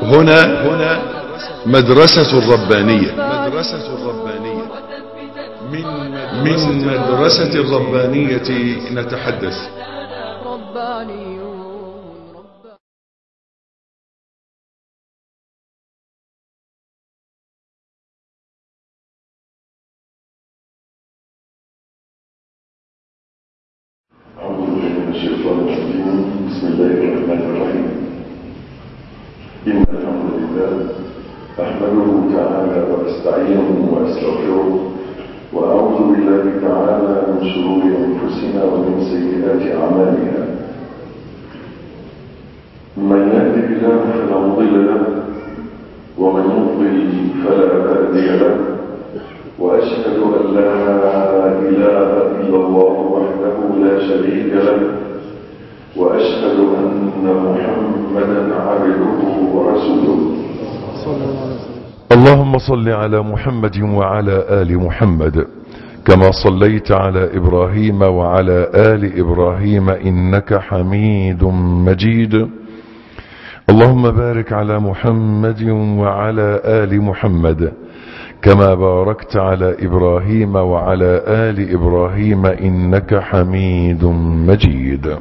هنا مدرسة الربانية. من مدرسة الربانية نتحدث. بسم الله الرحمن الرحيم. إن الحمد لله أحمده تعالى وأستعينه وأستغفره وأعوذ بالله تعالى من شرور أنفسنا ومن سيئات أعمالنا. من يهده الله فلا مضل له ومن يضلل فلا هادي له، وأشهد أن لا إله إلا الله وحده لا شريك له، وأشهد أن محمدا عبده ورسوله. اللهم صل على محمد وعلى آل محمد كما صليت على إبراهيم وعلى آل إبراهيم إنك حميد مجيد. اللهم بارك على محمد وعلى آل محمد كما باركت على إبراهيم وعلى آل إبراهيم إنك حميد مجيد.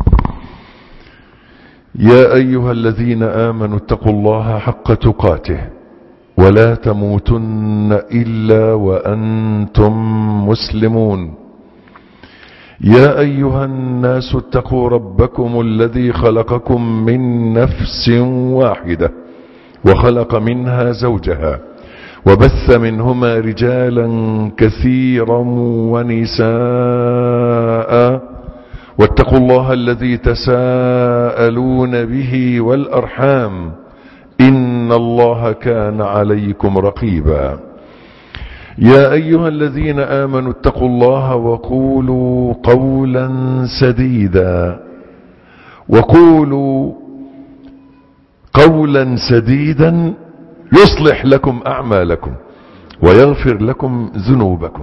يا أيها الذين آمنوا اتقوا الله حق تقاته ولا تموتن إلا وأنتم مسلمون. يا أيها الناس اتقوا ربكم الذي خلقكم من نفس واحدة وخلق منها زوجها وبث منهما رجالا كثيرا ونساء، واتقوا الله الذي تساءلون به والأرحام إن الله كان عليكم رقيبا. يا أيها الذين آمنوا اتقوا الله وقولوا قولا سديدا يصلح لكم أعمالكم ويغفر لكم ذنوبكم.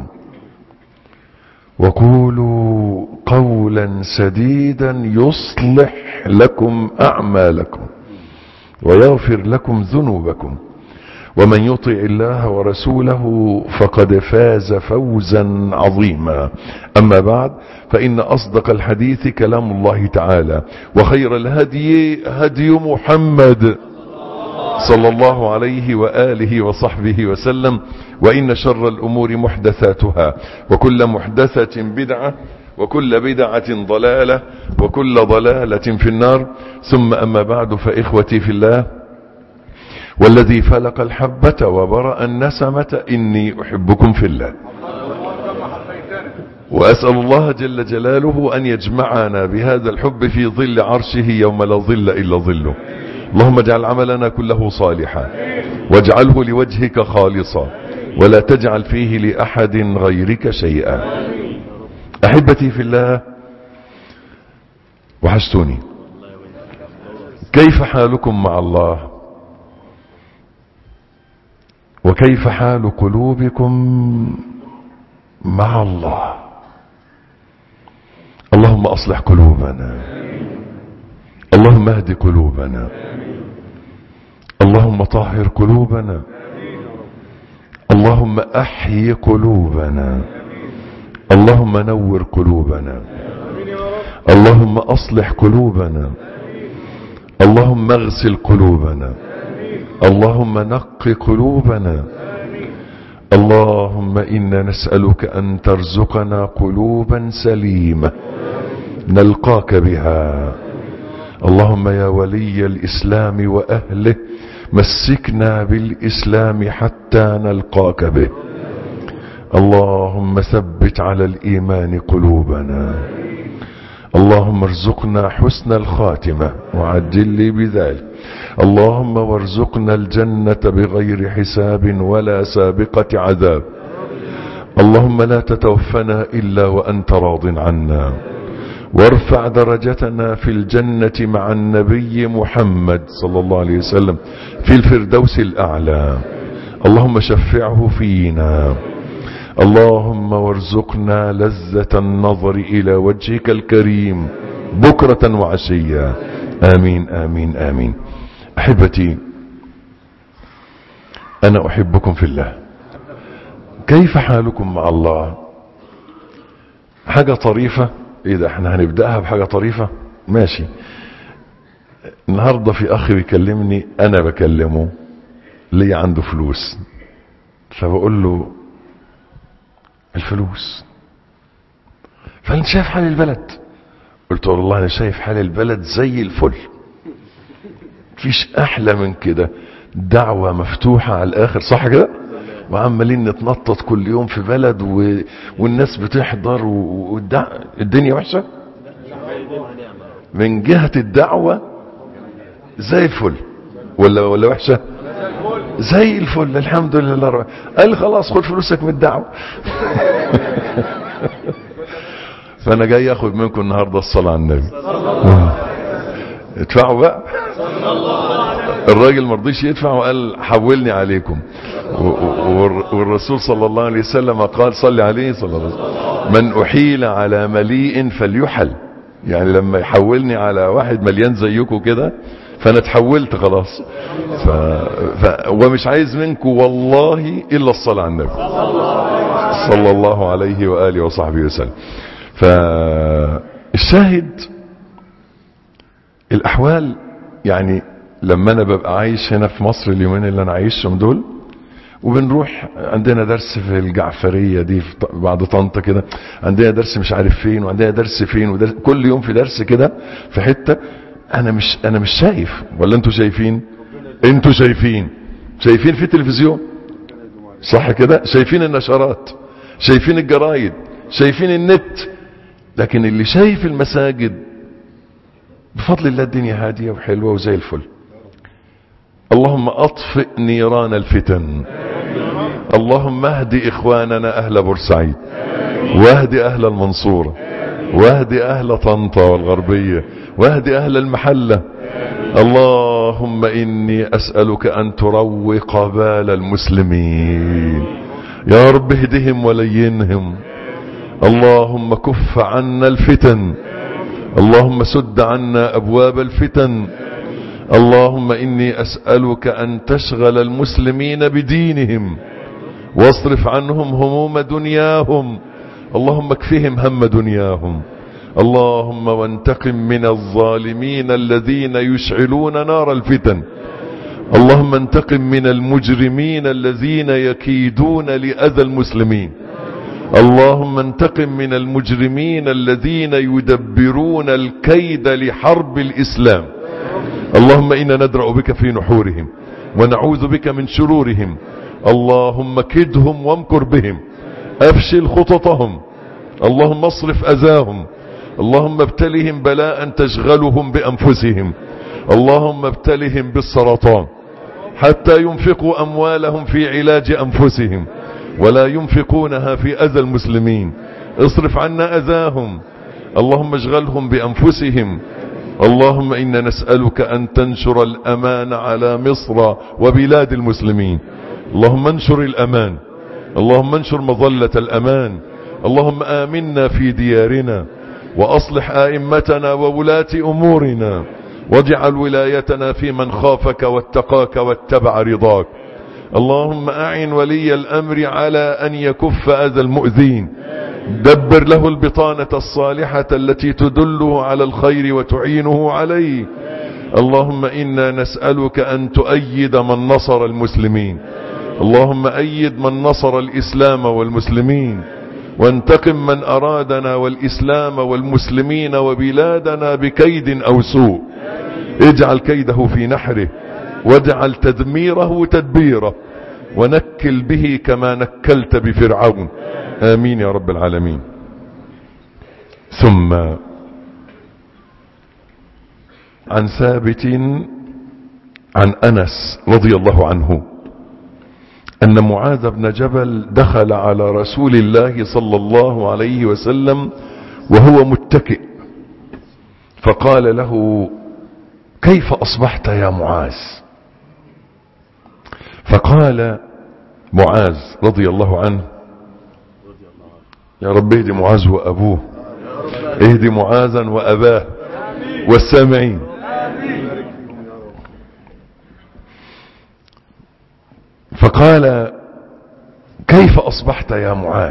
وقولوا قولا سديدا يصلح لكم أعمالكم ويغفر لكم ذنوبكم. ومن يطع الله ورسوله فقد فاز فوزا عظيما. أما بعد، فإن أصدق الحديث كلام الله تعالى، وخير الهدي هدي محمد صلى الله عليه وآله وصحبه وسلم. وإن شر الأمور محدثاتها، وكل محدثة بدعة، وكل بدعة ضلالة، وكل ضلالة في النار. ثم أما بعد، فإخوتي في الله، والذي فلق الحبة وبرأ النسمة إني أحبكم في الله، وأسأل الله جل جلاله أن يجمعنا بهذا الحب في ظل عرشه يوم لا ظل إلا ظله. اللهم اجعل عملنا كله صالحا واجعله لوجهك خالصا ولا تجعل فيه لأحد غيرك شيئا. أحبتي في الله، وحشتوني. كيف حالكم مع الله؟ وكيف حال قلوبكم مع الله؟ اللهم أصلح قلوبنا، اللهم اهد قلوبنا، اللهم طهر قلوبنا، اللهم أحيي قلوبنا، اللهم نور قلوبنا، اللهم أصلح قلوبنا، اللهم اغسل قلوبنا، اللهم نق قلوبنا. اللهم إنا نسألك أن ترزقنا قلوبا سليمة نلقاك بها. اللهم يا ولي الإسلام وأهله، مسكنا بالإسلام حتى نلقاك به. اللهم ثبت على الإيمان قلوبنا. اللهم ارزقنا حسن الخاتمة وعجل لي بذلك. اللهم وارزقنا الجنة بغير حساب ولا سابقة عذاب. اللهم لا تتوفنا إلا وأنت راض عنا، وارفع درجتنا في الجنة مع النبي محمد صلى الله عليه وسلم في الفردوس الأعلى. اللهم شفعه فينا. اللهم وارزقنا لذة النظر إلى وجهك الكريم بكرة وعشية. آمين آمين آمين. أحبتي، أنا أحبكم في الله. كيف حالكم مع الله؟ حاجة طريفة. إذا احنا هنبدأها بحاجة طريفة ماشي. النهاردة في أخي بيكلمني، أنا بكلمه، ليه عنده فلوس، فبقول له الفلوس، فأنت شايف حال البلد؟ قلت والله أنا شايف حال البلد زي الفل، مفيش أحلى من كده، دعوة مفتوحة على الآخر، صح كده؟ وعمالين نتنطط كل يوم في بلد والناس بتحضر والدنيا وحشة. من جهة الدعوة زي الفل ولا وحشة؟ زي الفل، الحمد لله. قال خلاص خد فلوسك من الدعوة. فأنا جاي أخذ منكم النهاردة الصلاة على النبي. ادفعوا بقى. الراجل مرضيش يدفع وقال حولني عليكم. والرسول صلى الله عليه وسلم قال صلي عليه صلى الله عليه وسلم من أحيل على مليء فليحل. يعني لما يحولني على واحد مليان زيكم كده فأنا اتحولت خلاص. ومش عايز منكم والله إلا الصلاة على النبي صلى الله عليه وآله وصحبه وسلم. فالشاهد الأحوال، يعني لما أنا ببقى عايش هنا في مصر اليومين اللي أنا عايشهم دول، وبنروح عندنا درس في الجعفرية دي بعد طنطا كده، عندنا درس مش عارف فين، وعندنا درس فين، ودرس كل يوم في درس كده في حتة. أنا مش شايف، ولا أنتوا شايفين؟ أنتوا شايفين في التلفزيون صح كده، شايفين النشرات، شايفين الجرايد، شايفين النت، لكن اللي شايف المساجد بفضل الله الدنيا هادية وحلوة وزي الفل. اللهم أطفئ نيران الفتن، اللهم اهد إخواننا أهل بورسعيد، واهد أهل المنصورة، واهد أهل طنطا والغربية، واهد أهل المحلة. اللهم إني أسألك أن تروق بال المسلمين يا رب، اهدهم ولينهم. اللهم كف عنا الفتن، اللهم سد عنا أبواب الفتن. اللهم إني أسألك أن تشغل المسلمين بدينهم واصرف عنهم هموم دنياهم. اللهم اكفهم هم دنياهم. اللهم وانتقم من الظالمين الذين يشعلون نار الفتن. اللهم انتقم من المجرمين الذين يكيدون لأذى المسلمين. اللهم انتقم من المجرمين الذين يدبرون الكيد لحرب الإسلام. اللهم إنا ندرأ بك في نحورهم ونعوذ بك من شرورهم. اللهم كدهم وامكر بهم، أفشل خططهم. اللهم اصرف أذاهم. اللهم ابتلهم بلاء تشغلهم بأنفسهم. اللهم ابتلهم بالسرطان حتى ينفقوا أموالهم في علاج أنفسهم ولا ينفقونها في أذى المسلمين. اصرف عنا أذاهم. اللهم اشغلهم بأنفسهم. اللهم إنا نسألك أن تنشر الأمان على مصر وبلاد المسلمين. اللهم انشر الأمان، اللهم انشر مظلة الأمان. اللهم آمنا في ديارنا وأصلح آئمتنا وولاة أمورنا، واجعل ولايتنا في من خافك واتقاك واتبع رضاك. اللهم أعن ولي الأمر على أن يكف أذى المؤذين. دبر له البطانة الصالحة التي تدله على الخير وتعينه عليه. اللهم إنا نسألك أن تؤيد من نصر المسلمين. اللهم أيد من نصر الإسلام والمسلمين، وانتقم من أرادنا والإسلام والمسلمين وبلادنا بكيد أو سوء. اجعل كيده في نحره، واجعل تدميره تدبيره، ونكل به كما نكلت بفرعون. آمين يا رب العالمين. ثم عن ثابت عن أنس رضي الله عنه أن معاذ بن جبل دخل على رسول الله صلى الله عليه وسلم وهو متكئ، فقال له: كيف أصبحت يا معاذ؟ فقال معاذ رضي الله عنه: يا رب اهدي معاذ وأبوه، اهدي معاذا وأباه والسامعين. فقال كيف أصبحت يا معاذ؟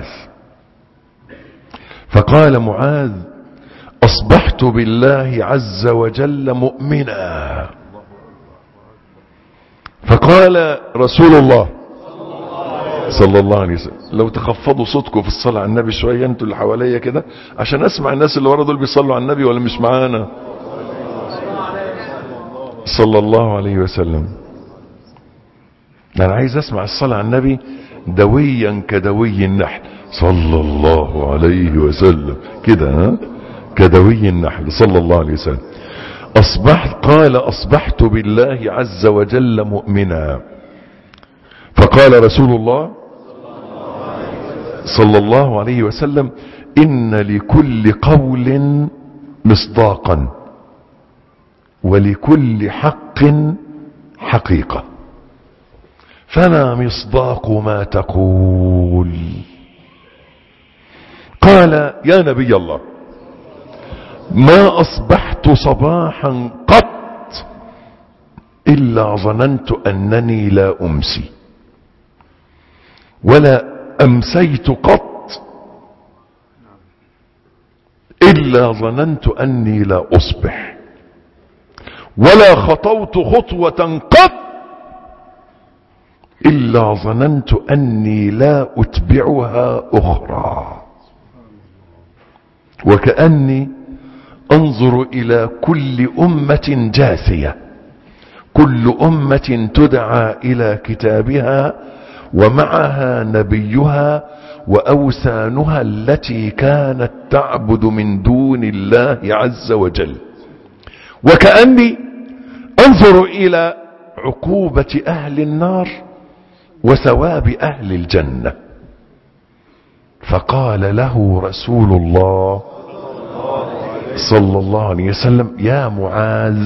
فقال معاذ أصبحت بالله عز وجل مؤمنا. فقال رسول الله صلى الله عليه وسلم، لو تخفضوا صوتكم في الصلاة على النبي شوية انتوا اللي حواليا كده عشان اسمع الناس اللي ورا دول بيصلوا على النبي ولا مش معانا. صلى الله عليه وسلم. انا عايز اسمع الصلاة على النبي دويا كدوي النحل صلى الله عليه وسلم كده، ها، كدوي النحل صلى الله عليه وسلم. قال أصبحت بالله عز وجل مؤمنا. فقال رسول الله صلى الله عليه وسلم إن لكل قول مصداقا ولكل حق حقيقة، فما مصداق ما تقول؟ قال يا نبي الله ما أصبحت صباحا قط إلا ظننت أنني لا أمسي، ولا أمسيت قط إلا ظننت أني لا أصبح، ولا خطوت خطوة قط إلا ظننت أني لا أتبعها أخرى، وكأني أنظر إلى كل أمة جاثية، كل أمة تدعى إلى كتابها ومعها نبيها وأوثانها التي كانت تعبد من دون الله عز وجل، وكأني أنظر إلى عقوبة أهل النار وثواب أهل الجنة. فقال له رسول الله صلى الله عليه وسلم يا معاذ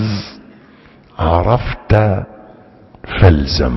عرفت فالزم،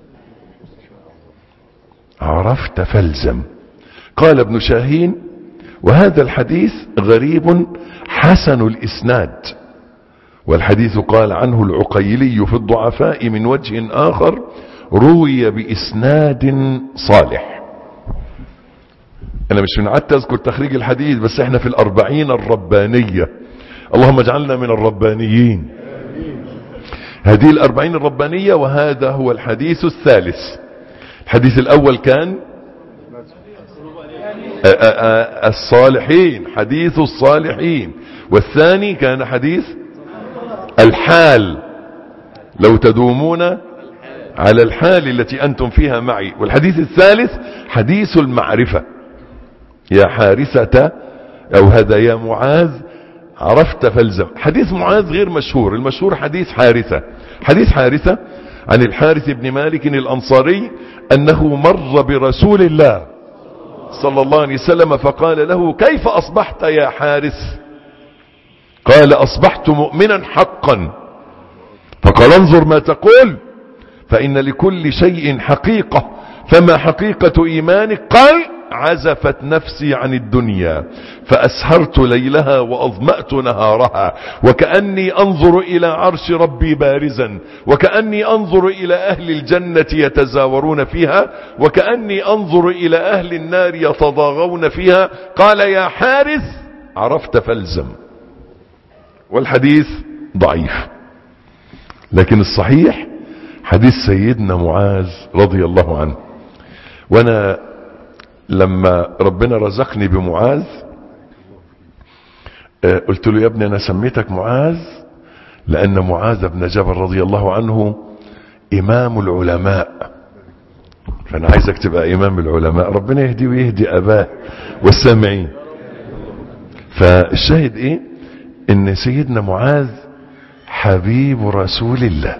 عرفت فالزم. قال ابن شاهين وهذا الحديث غريب حسن الإسناد، والحديث قال عنه العقيلي في الضعفاء من وجه آخر روي بإسناد صالح. أنا مش من عادة أذكر تخريج الحديث، بس احنا في الأربعين الربانية، اللهم اجعلنا من الربانيين. هذه الأربعين الربانية وهذا هو الحديث الثالث. الحديث الأول كان الصالحين، حديث الصالحين، والثاني كان حديث الحال لو تدومون على الحال التي أنتم فيها معي، والحديث الثالث حديث المعرفة يا حارثة أو هذا يا معاذ عرفت فالزم. حديث معاذ غير مشهور، المشهور حديث حارثة. حديث حارثة عن الحارث بن مالك الأنصاري أنه مر برسول الله صلى الله عليه وسلم فقال له كيف أصبحت يا حارث؟ قال أصبحت مؤمنا حقا. فقال انظر ما تقول، فإن لكل شيء حقيقة، فما حقيقة إيمانك؟ قال عزفت نفسي عن الدنيا فأسهرت ليلها وأظمأت نهارها، وكأني أنظر إلى عرش ربي بارزا، وكأني أنظر إلى أهل الجنة يتزاورون فيها، وكأني أنظر إلى أهل النار يتضاغون فيها. قال يا حارث عرفت فالزم. والحديث ضعيف، لكن الصحيح حديث سيدنا معاذ رضي الله عنه. وانا لما ربنا رزقني بمعاذ قلت له يا ابني انا سميتك معاذ لان معاذ بن جبل رضي الله عنه امام العلماء، فانا عايزك تبقى امام العلماء، ربنا يهدي ويهدي اباه والسامعين. فالشاهد ايه؟ ان سيدنا معاذ حبيب رسول الله،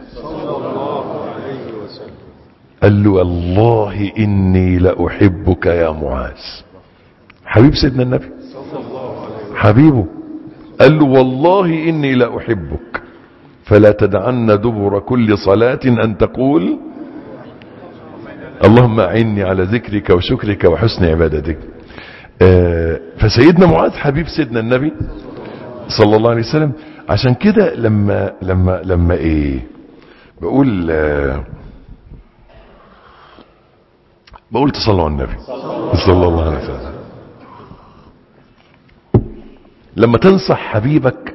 قال له والله إني لأحبك يا معاذ. حبيب سيدنا النبي حبيبه، قال له والله إني لأحبك فلا تدعن دبر كل صلاة أن تقول اللهم أعني على ذكرك وشكرك وحسن عبادتك. فسيدنا معاذ حبيب سيدنا النبي صلى الله عليه وسلم. عشان كده لما ايه بقول بقول تصلوا على النبي صلى الله عليه وسلم. لما تنصح حبيبك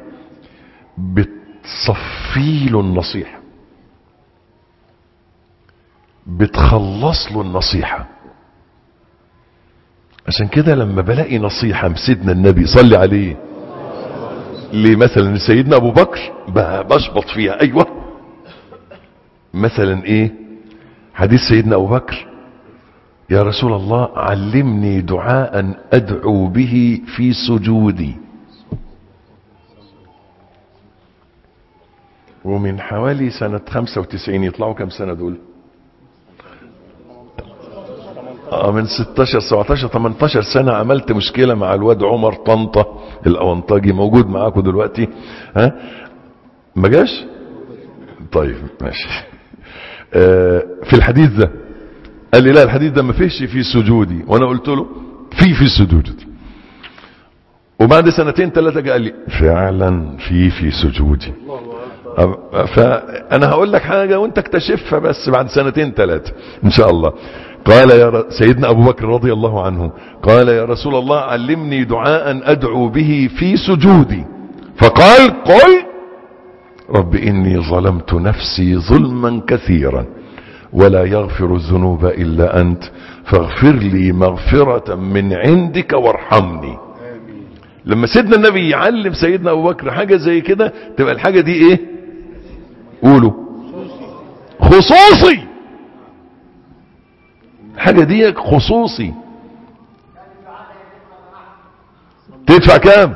بتصفي له النصيحة، بتخلص له النصيحة. عشان كده لما بلاقي نصيحة من سيدنا النبي صلي عليه لمثلا سيدنا ابو بكر بشبط فيها. ايوه مثلا ايه؟ حديث سيدنا ابو بكر: يا رسول الله علمني دعاء ادعو به في سجودي. ومن حوالي سنة 95 يطلعوا كم سنة دول؟ من 16 17 18 سنة عملت مشكلة مع الواد عمر طنطا الأونطاجي، موجود معاكم دلوقتي. ها ما جاش؟ طيب ماشي. في الحديث ده قال لي لا الحديث ده ما فيش في سجودي، وانا قلت له في سجودي. وبعد سنتين ثلاثة قال لي فعلا في سجودي. فانا هقول لك حاجة وانت اكتشفها بس بعد سنتين ثلاثة ان شاء الله. قال سيدنا ابو بكر رضي الله عنه قال: يا رسول الله علمني دعاء ادعو به في سجودي. فقال: قل رب اني ظلمت نفسي ظلما كثيرا ولا يغفر الذنوب الا انت فاغفر لي مغفرة من عندك وارحمني. لما سيدنا النبي يعلم سيدنا ابو بكر حاجة زي كده تبقى الحاجة دي ايه؟ قولوا خصوصي. الحاجة دي خصوصي. تدفع كام؟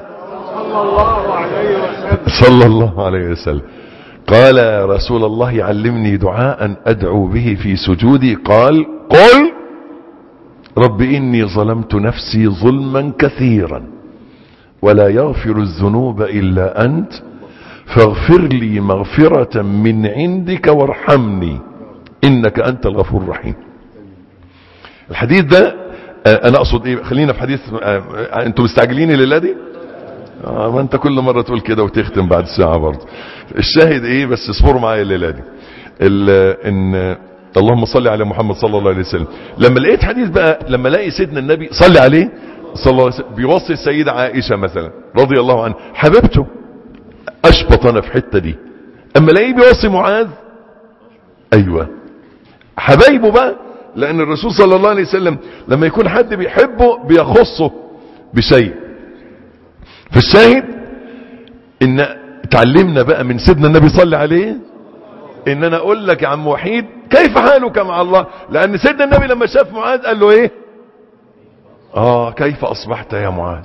صلى الله عليه وسلم. قال: يا رسول الله علمني دعاء ادعو به في سجودي. قال: قل رب اني ظلمت نفسي ظلما كثيرا ولا يغفر الذنوب الا انت فاغفر لي مغفرة من عندك وارحمني انك انت الغفور الرحيم. الحديث ده انا اقصد ايه؟ خلينا في حديث. انتوا مستعجلين الليله دي؟ ما انت كل مرة تقول كده وتختم بعد ساعة برضه. الشاهد ايه؟ بس اصبروا معايا الليلة دي. ان اللهم صل على محمد صلى الله عليه وسلم. لما لقيت حديث بقى، لما الاقي سيدنا النبي صلي عليه صلى الله عليه وسلم بيوصي السيدة عائشة مثلا رضي الله عنها حبيبته، اشبط انا في حتة دي. اما الاقيه بيوصي معاذ، ايوه حبايبه بقى، لان الرسول صلى الله عليه وسلم لما يكون حد بيحبه بيخصه بشيء. فالشاهد ان تعلمنا بقى من سيدنا النبي صلى عليه ان انا اقول لك يا عم وحيد كيف حالك مع الله. لان سيدنا النبي لما شاف معاذ قال له ايه؟ كيف اصبحت يا معاذ.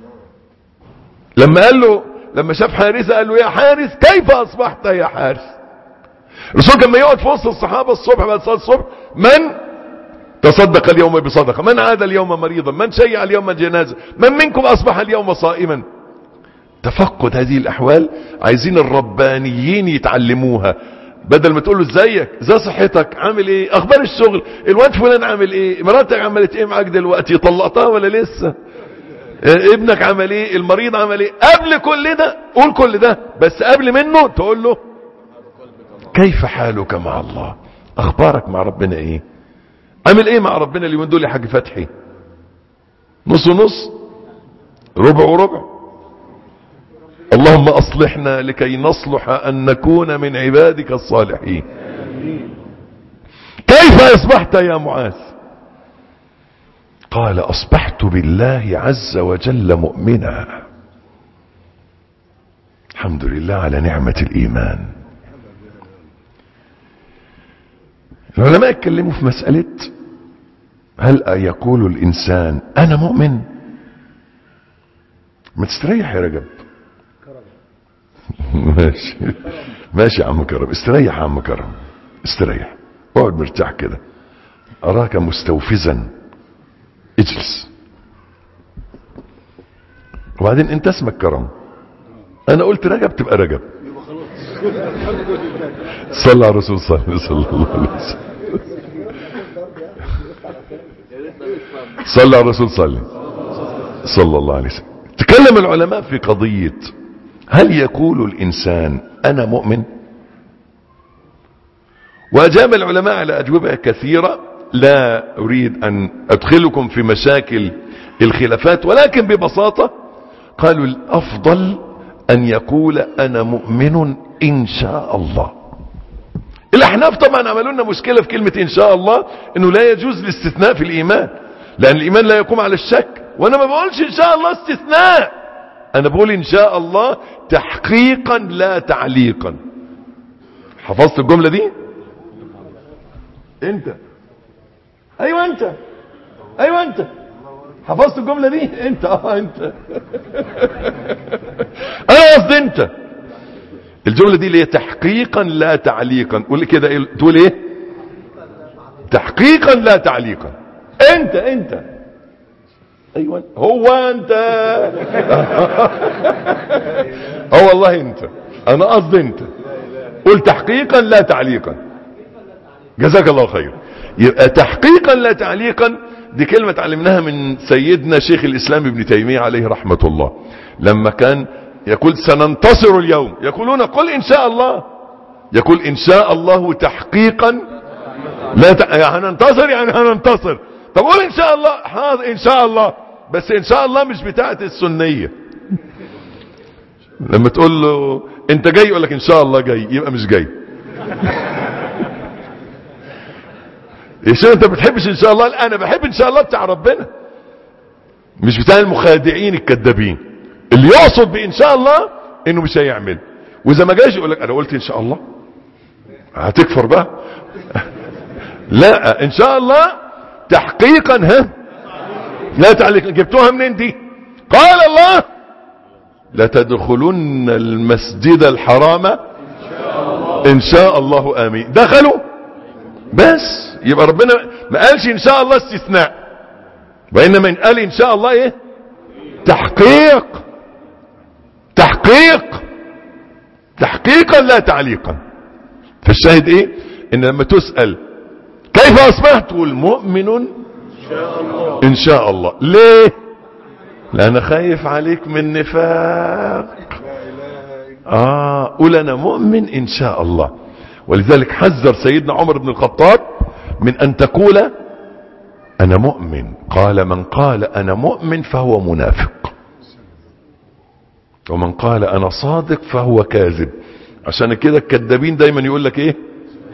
لما شاف حارثة قال له يا حارث كيف اصبحت يا حارث. الرسول كان يقعد في وسط الصحابة الصبح بعد صلاة الصبح: من تصدق اليوم بصدقة، من عاد اليوم مريضا، من شيع اليوم جنازة، من منكم اصبح اليوم صائما. تفقد هذه الاحوال عايزين الربانيين يتعلموها. بدل ما تقول له ازيك، ازاي صحتك، عامل ايه، اخبار الشغل، الواد فلان عامل ايه، مراتك عملت ايه معاك دلوقتي، طلقتها ولا لسه، ابنك عمل ايه، المريض عمل ايه. قبل كل ده قول كل ده، بس قبل منه تقول له كيف حالك مع الله، اخبارك مع ربنا ايه، عامل ايه مع ربنا اليومين دول يا حاج فتحي، نص ونص، ربع وربع. اللهم اصلحنا لكي نصلح ان نكون من عبادك الصالحين. كيف اصبحت يا معاذ؟ قال اصبحت بالله عز وجل مؤمنا. الحمد لله على نعمة الايمان. العلماء اتكلموا في مسألة هل يقول الانسان انا مؤمن؟ ما تستريح يا رجب. ماشي يا عم كرم، استريح يا عم كرم، استريح، اقعد مرتاح كده، اراك مستوفزا، اجلس. وبعدين انت اسمك كرم، انا قلت رجب تبقى رجب. صلى على الرسول صلى الله عليه وسلم. صلى على الرسول صلى الله عليه وسلم. تكلم العلماء في قضية هل يقول الانسان انا مؤمن؟ واجاب العلماء على اجوبة كثيرة، لا اريد ان ادخلكم في مشاكل الخلافات، ولكن ببساطة قالوا الافضل ان يقول انا مؤمن ان شاء الله. الاحناف طبعا عملوا لنا مشكلة في كلمة ان شاء الله، انه لا يجوز الاستثناء في الايمان، لان الايمان لا يقوم على الشك. وانا ما بقولش ان شاء الله استثناء، انا بقول ان شاء الله تحقيقا لا تعليقا. حفظت الجملة دي؟ انت ايوه انت ايوه انت حفظت الجملة دي؟ انت انت انا قصدي انت. الجملة دي اللي هي تحقيقا لا تعليقا. قول كده ايه؟ تقول ايه؟ تحقيقا لا تعليقا. انت ايوه هو انت والله انت، انا قصدي انت. قول تحقيقا لا تعليقا. جزاك الله خير. يبقى تحقيقا لا تعليقا دي كلمة تعلمناها من سيدنا شيخ الاسلام ابن تيمية عليه رحمة الله، لما كان يقول سننتصر اليوم، يقولون قل ان شاء الله، يقول ان شاء الله تحقيقا لا هننتصر، يعني هننتصر. طب قول ان شاء الله. حاضر ان شاء الله، بس ان شاء الله مش بتاعت السنية. لما تقول له انت جاي يقول لك ان شاء الله جاي، يبقى مش جاي. يا انت بتحبش ان شاء الله؟ لا انا بحب ان شاء الله بتاع ربنا، مش بتاع المخادعين الكذابين اللي يقصد بان شاء الله انه مش هيعمل، واذا ما جاش يقول لك انا قلت ان شاء الله. هتكفر بقى. لا ان شاء الله تحقيقا لا تعليق. جبتوها منين دي؟ قال الله لتدخلن المسجد الحرام ان شاء الله امين. دخلوا بس. يبقى ربنا ما قالش ان شاء الله استثناء، وانما قال ان شاء الله ايه؟ تحقيق. تحقيقا لا تعليقا. فالشاهد ايه؟ ان لما تسأل كيف اصبحت تقول مؤمن ان شاء الله. ليه؟ لأنا خايف عليك من نفاق. قول انا مؤمن ان شاء الله. ولذلك حذر سيدنا عمر بن الخطاب من ان تقول انا مؤمن، قال من قال انا مؤمن فهو منافق، ومن قال انا صادق فهو كاذب. عشان كده الكذابين دايما يقول لك ايه؟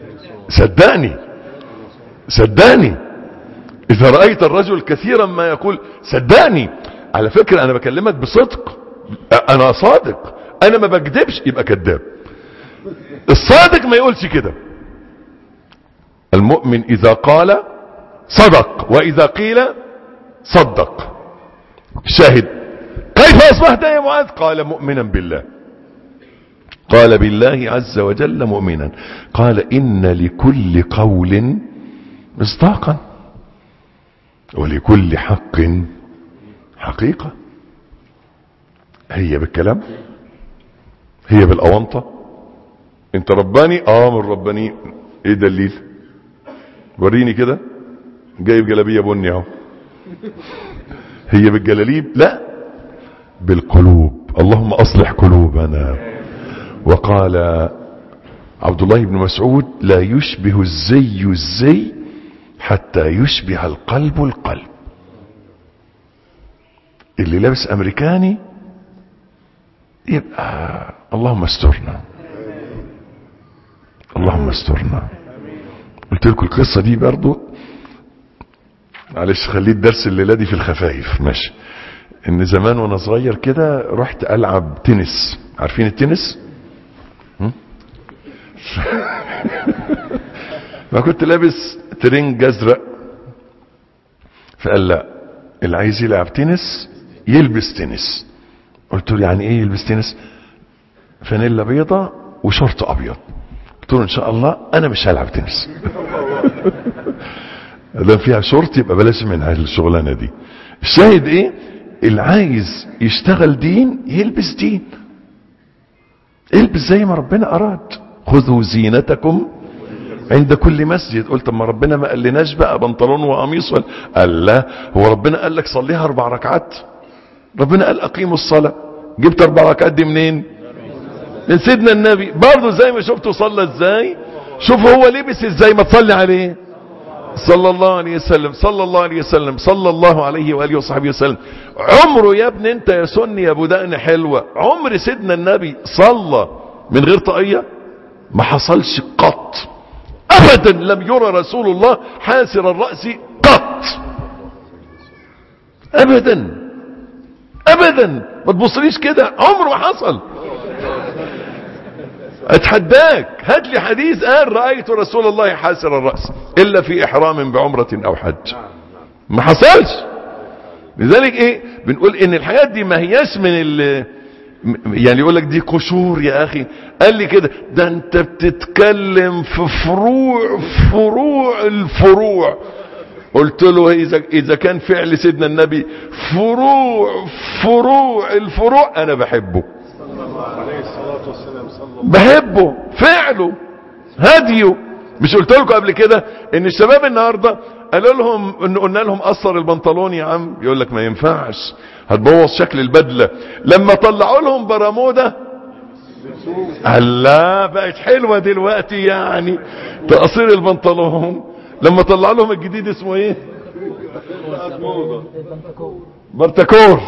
صدقني. اذا رأيت الرجل كثيرا ما يقول صدقني، على فكرة انا بكلمك بصدق، انا صادق، انا ما بكذبش، يبقى كذاب. الصادق ما يقولش كده. المؤمن اذا قال صدق، واذا قيل صدق. شاهد كيف اصبحت يا معاذ؟ قال مؤمنا بالله. قال بالله عز وجل مؤمنا. قال ان لكل قول مصداقا ولكل حق حقيقة. هي بالكلام، هي بالاونطة. انت رباني؟ من رباني. ايه دليل؟ وريني كده. جايب جلابية بني اهو. هي بالجلاليب؟ لا، بالقلوب. اللهم اصلح قلوبنا. وقال عبد الله بن مسعود لا يشبه الزي حتى يشبه القلب القلب. اللي لابس امريكاني يبقى اللهم استرنا، اللهم استرنا. قلت لكم القصة دي برضو، معلش خليت درس الليلة دي في الخفايف. ماشي. ان زمان وانا صغير كده رحت العب تنس. عارفين التنس؟ ما كنت لابس ترنج ازرق، فقال لا اللي عايز يلعب تنس يلبس تنس. قلت له يعني ايه يلبس تنس؟ فانيلا بيضة وشورت ابيض. قلت له ان شاء الله انا مش هلعب تنس. لان فيها شورت يبقى بلاش منها الشغلانه دي. الشاهد ايه؟ اللي عايز يشتغل دين يلبس دين، البس زي ما ربنا اراد. خذوا زينتكم عند كل مسجد. قلت ما ربنا ما قالناش بقى بنطلون وقميص ولا؟ قال لا. هو ربنا قال لك صليها 4 ركعات؟ ربنا قال اقيموا الصلاة. جبت 4 ركعات دي منين؟ من سيدنا النبي. برضه زي ما شفته صلى ازاي، شوف هو لبس ازاي، ما تصلي عليه صلى الله عليه وسلم صلى الله عليه وسلم صلى الله عليه وآله وصحبه وسلم. عمره يا ابن انت يا سني يا ابو دقن حلوة، عمر سيدنا النبي صلى من غير طاقية؟ ما حصلش قط ابدا. لم يرى رسول الله حاسر الرأس قط ابدا ابدا. ما تبصليش كده، عمره ما حصل. اتحداك هات لي حديث قال رأيت رسول الله حاسر الرأس الا في احرام بعمرة او حج. ما حصلش. لذلك ايه بنقول ان الحاجات دي ما هياش من يعني يقول لك دي قشور يا اخي. قال لي كده ده انت بتتكلم في فروع الفروع. قلت له اذا كان فعل سيدنا النبي فروع الفروع انا بحبه، بحبه فعله هديه. مش قلت لكم قبل كده ان الشباب النهارده قالوا لهم ان قلنا لهم قصر البنطلون يا عم، يقول لك ما ينفعش هتبوظ شكل البدله. لما طلعوا لهم برموده الله بقت حلوه دلوقتي يعني تقصير البنطلون. لما طلعوا لهم الجديد اسمه ايه؟ برتكور.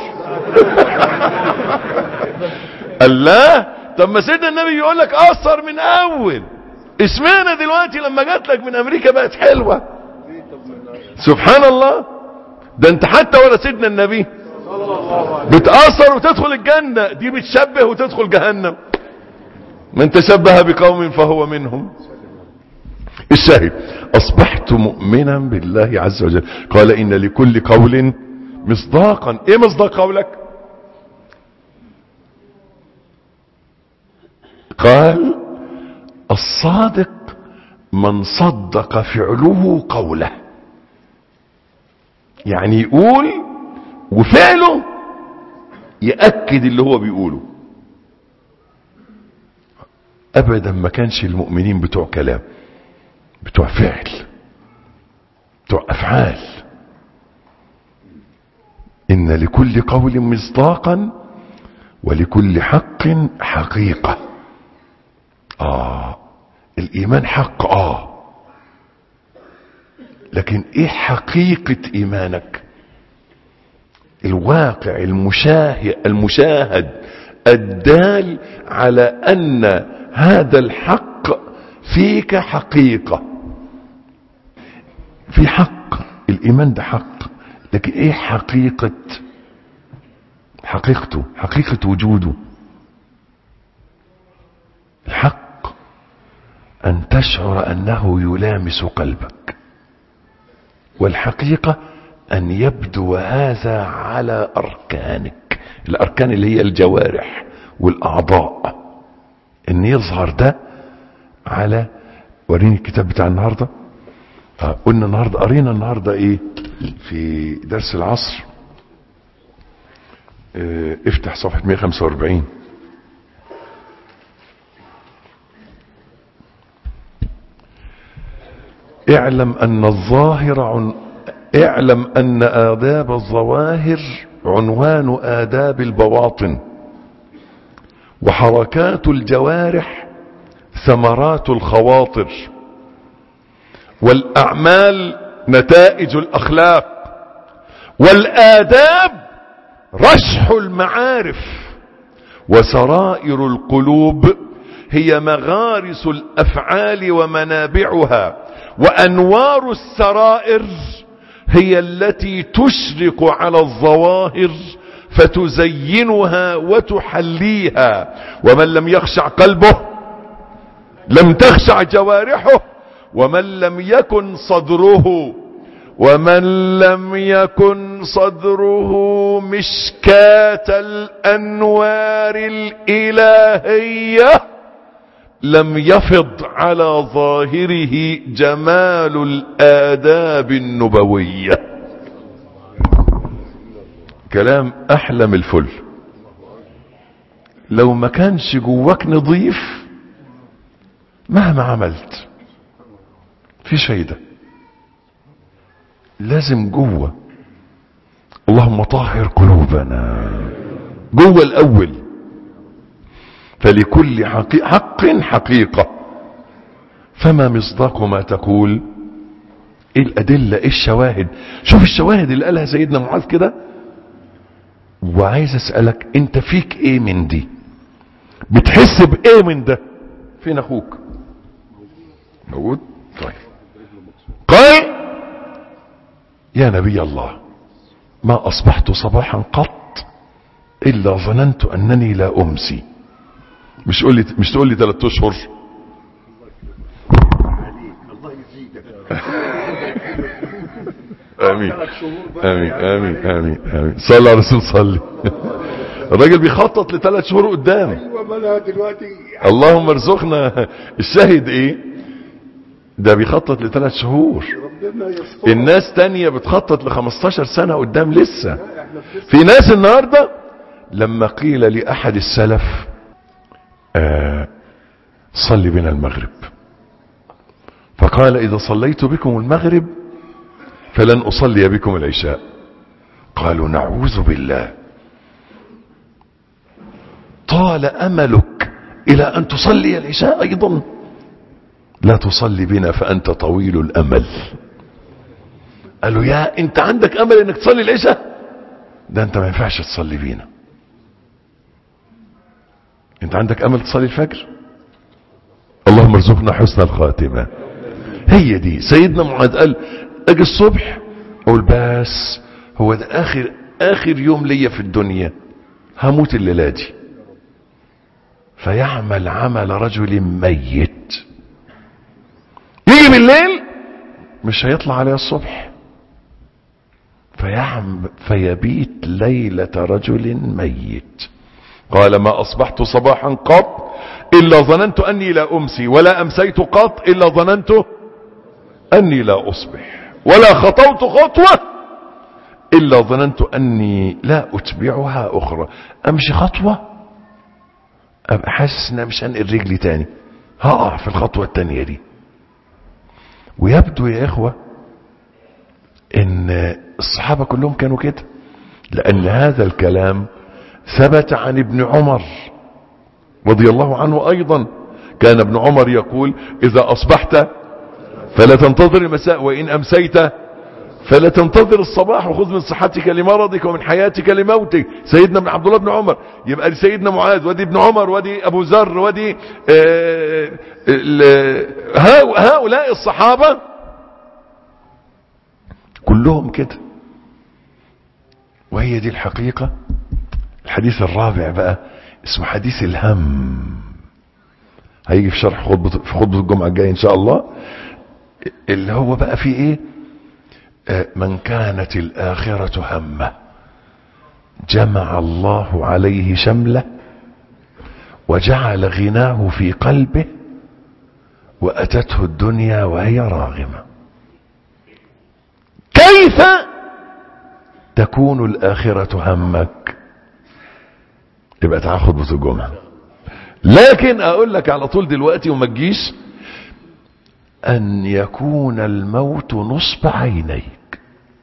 الله. طب ما سيدنا النبي يقول لك قصر من اول، اشمعنى دلوقتي لما جات لك من امريكا بقت حلوه؟ سبحان الله. ده انت حتى ولا سيدنا النبي بتقصر وتدخل الجنه، دي بتشبه وتدخل جهنم. من تشبه بقوم فهو منهم. الشاهد اصبحت مؤمنا بالله عز وجل. قال ان لكل قول مصداقا. ايه مصداق قولك؟ قال الصادق من صدق فعله قوله. يعني يقول وفعله يأكد اللي هو بيقوله. ابدا ما كانش المؤمنين بتوع كلام، بتوع فعل، بتوع افعال. ان لكل قول مصداقا ولكل حق حقيقة. الايمان حق لكن ايه حقيقة ايمانك؟ الواقع المشاهد الدال على ان هذا الحق فيك حقيقة. في حق، الايمان ده حق، لكن ايه حقيقته؟ حقيقة وجوده. الحق ان تشعر انه يلامس قلبك، والحقيقة ان يبدو هذا على اركانك. الاركان اللي هي الجوارح والاعضاء، ان يظهر ده على. وريني الكتاب بتاع النهاردة. قلنا النهاردة قرينا النهاردة ايه في درس العصر. افتح صفحة 145. اعلم ان آداب الظواهر عنوان آداب البواطن، وحركات الجوارح ثمرات الخواطر، والأعمال نتائج الأخلاق، والآداب رشح المعارف، وسرائر القلوب هي مغارس الأفعال ومنابعها، وأنوار السرائر هي التي تشرق على الظواهر فتزينها وتحليها. ومن لم يخشع قلبه لم تخشع جوارحه، ومن لم يكن صدره مشكاة الأنوار الإلهية لم يفض على ظاهره جمال الآداب النبوية. كلام أحلم الفل. لو ما كانش جواك نظيف مهما عملت في فايدة. لازم جوه. اللهم طهر قلوبنا جوه الأول. فلكل حق حقيقة. فما مصداق ما تقول ايه الادلة، ايه الشواهد. شوف الشواهد اللي قالها سيدنا معاذ كده. وعايز اسألك انت فيك ايه من دي؟ بتحس بايه من ده؟ فين اخوك؟ موجود؟ طيب. قال يا نبي الله ما اصبحت صباحا قط الا ظننت انني لا امسي. مش تقول لي 3 اشهر. الله يزيدك. امين امين امين امين امين. صلى على الرسول صلي. الراجل بيخطط ل3 شهور قدام. ايوه ما انا دلوقتي اللهم ارزقنا. الشاهد ايه؟ ده بيخطط ل3 شهور. ربنا يستر. الناس تانية بتخطط ل15 سنة قدام لسه. في ناس النهاردة لما قيل لأحد السلف صلي بنا المغرب، فقال إذا صليت بكم المغرب فلن أصلي بكم العشاء. قالوا نعوذ بالله، طال أملك إلى أن تصلي العشاء أيضا؟ لا تصلي بنا فأنت طويل الأمل. قالوا يا انت عندك أمل انك تصلي العشاء؟ ده انت ما ينفعش تصلي بينا. انت عندك أمل تصلي الفجر؟ اللهم ارزقنا حسن الخاتمة. هي دي. سيدنا معاذ قال اجي الصبح اقول بس هو ده اخر يوم ليا في الدنيا، هموت الليلة دي. فيعمل عمل رجل ميت، يجي بالليل مش هيطلع عليه الصبح، فيبيت ليلة رجل ميت. قال ما أصبحت صباحا قط إلا ظننت أني لا أمسي، ولا أمسيت قط إلا ظننت أني لا أصبح، ولا خطوت خطوة إلا ظننت أني لا أتبعها أخرى. أمشي خطوة أبقى حاسس أن مش هنقل رجلي تاني، هقع في الخطوة التانية دي. ويبدو يا إخوة إن الصحابة كلهم كانوا كده، لأن هذا الكلام ثبت عن ابن عمر رضي الله عنه أيضا. كان ابن عمر يقول إذا أصبحت فلا تنتظر المساء، وإن أمسيت فلا تنتظر الصباح، وخذ من صحتك لمرضك ومن حياتك لموتك. سيدنا ابن عبد الله بن عمر. يبقى سيدنا معاذ ودي ابن عمر ودي أبو ذر ودي هؤلاء الصحابة كلهم كده. وهي دي الحقيقة. الحديث الرابع بقى اسمه حديث الهم، هيجي في شرح خطبة الجمعة الجاية ان شاء الله، اللي هو بقى فيه ايه؟ من كانت الآخرة همه جمع الله عليه شمله وجعل غناه في قلبه وأتته الدنيا وهي راغمة. كيف تكون الآخرة همك؟ يبقى تعال خطبة الجمعة. لكن اقول لك على طول دلوقتي وما تجيش، ان يكون الموت نصب عينيك.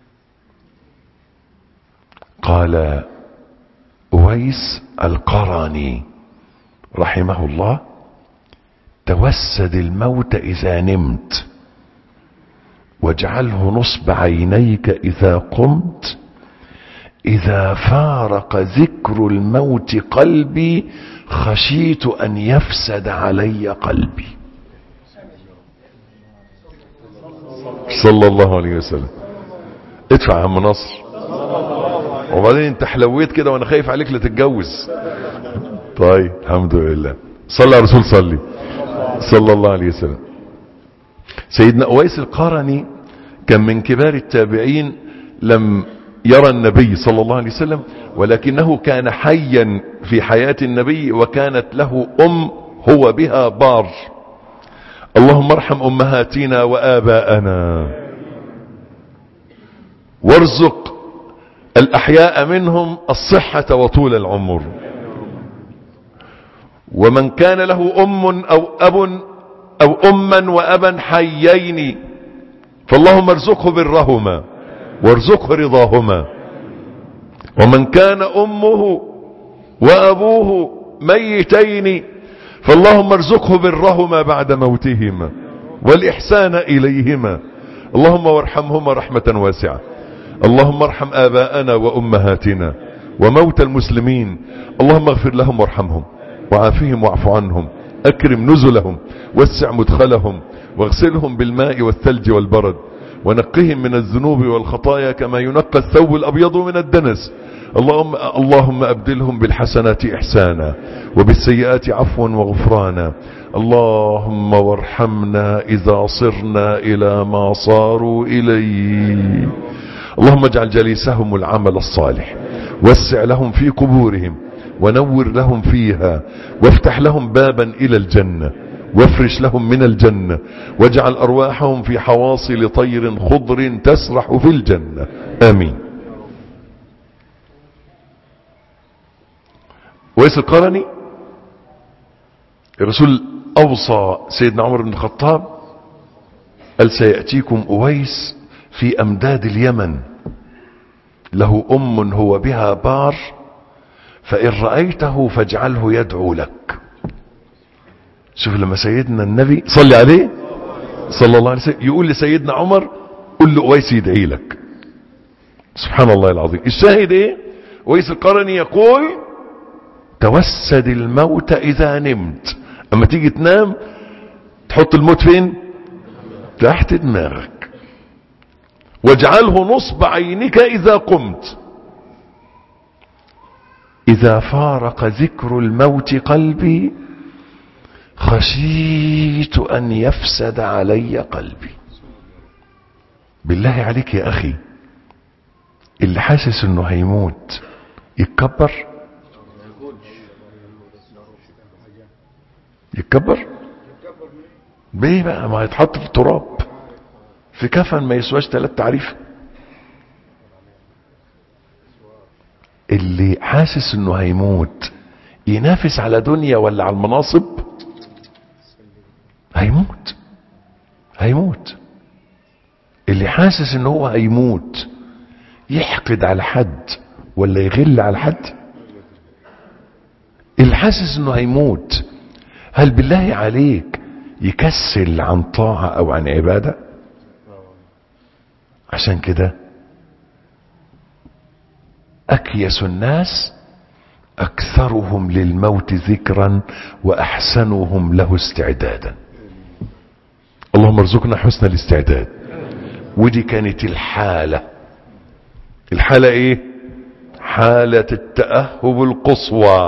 قال أويس القرني رحمه الله توسد الموت إذا نمت، واجعله نصب عينيك إذا قمت. إذا فارق ذكر الموت قلبي خشيت أن يفسد علي قلبي. صلى الله عليه وسلم. ادفع هم نصر. وبعدين انت حلويت كده وانا خايف عليك لتتجوز. طيب الحمد لله. صلى على الرسول صلي صلى الله عليه وسلم. سيدنا أويس القرني كان من كبار التابعين، لم يرى النبي صلى الله عليه وسلم، ولكنه كان حيا في حياة النبي، وكانت له هو بها بار. اللهم ارحم أمهاتنا وآباءنا وارزق الأحياء منهم الصحة وطول العمر. ومن كان له أم أو أب أو أما وأبا حيين فاللهم ارزقه برهما وارزقه رضاهما. ومن كان أمه وأبوه ميتين فاللهم ارزقه برهما بعد موتهما والإحسان إليهما اللهم وارحمهما رحمة واسعة. اللهم ارحم آباءنا وأمهاتنا وموتى المسلمين. اللهم اغفر لهم وارحمهم وعافهم واعف عنهم، أكرم نزلهم وسع مدخلهم، واغسلهم بالماء والثلج والبرد، ونقهم من الذنوب والخطايا كما ينقى الثوب الأبيض من الدنس. اللهم أبدلهم بالحسنات إحسانا وبالسيئات عفوا وغفرانا. اللهم وارحمنا إذا صرنا إلى ما صاروا إليه. اللهم اجعل جليسهم العمل الصالح، وسع لهم في قبورهم ونور لهم فيها، وافتح لهم بابا إلى الجنة، وافرش لهم من الجنة، واجعل أرواحهم في حواصل طير خضر تسرح في الجنة. آمين. ويس القرني الرسول أوصى سيدنا عمر بن الخطاب، قال سيأتيكم أويس في أمداد اليمن، له أم هو بها بار، فإن رأيته فاجعله يدعو لك. شوف لما سيدنا النبي صلى عليه صلى الله عليه وسلم يقول لسيدنا عمر قل له أويس يدعي لك. سبحان الله العظيم. الشاهد ايه؟ أويس القرني يقول توسد الموت إذا نمت. اما تيجي تنام تحط الموت فين؟ تحت دماغك. واجعله نصب عينك إذا قمت. إذا فارق ذكر الموت قلبي خشيت أن يفسد علي قلبي. بالله عليك يا أخي، اللي حاسس انه هيموت يتكبر؟ يتكبر بيه بقى؟ ما هيتحط في التراب في كفن ما يسواش 3 تعريف. اللي حاسس انه هيموت ينافس على دنيا ولا على المناصب؟ هيموت. اللي حاسس انه هو هيموت يحقد على حد ولا يغل على حد؟ اللي حاسس انه هيموت هل بالله عليك يكسل عن طاعة او عن عبادة؟ عشان كده أكيس الناس أكثرهم للموت ذكرا وأحسنهم له استعدادا. اللهم ارزقنا حسن الاستعداد. ودي كانت الحالة ايه؟ حالة التأهب القصوى،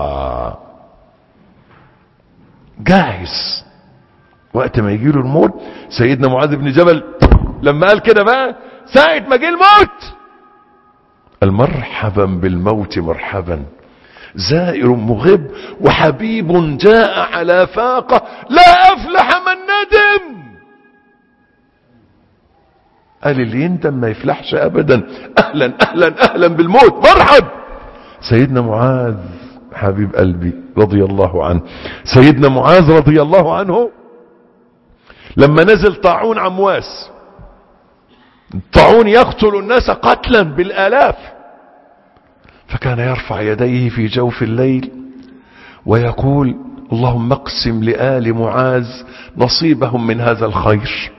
جاهز وقت ما يجيله الموت. سيدنا معاذ بن جبل لما قال كده بقى ساعة ما جه الموت قال مرحبا بالموت مرحبا، زائر مغب وحبيب جاء على فاقة لا أفلح من ندم. قال اللي يندم ما يفلحش أبدا. أهلا أهلا أهلا بالموت، مرحب. سيدنا معاذ حبيب قلبي رضي الله عنه، سيدنا معاذ رضي الله عنه لما نزل طاعون عمواس، الطاعون يقتل الناس قتلا بالآلاف، فكان يرفع يديه في جوف الليل ويقول اللهم اقسم لآل معاذ نصيبهم من هذا الخير،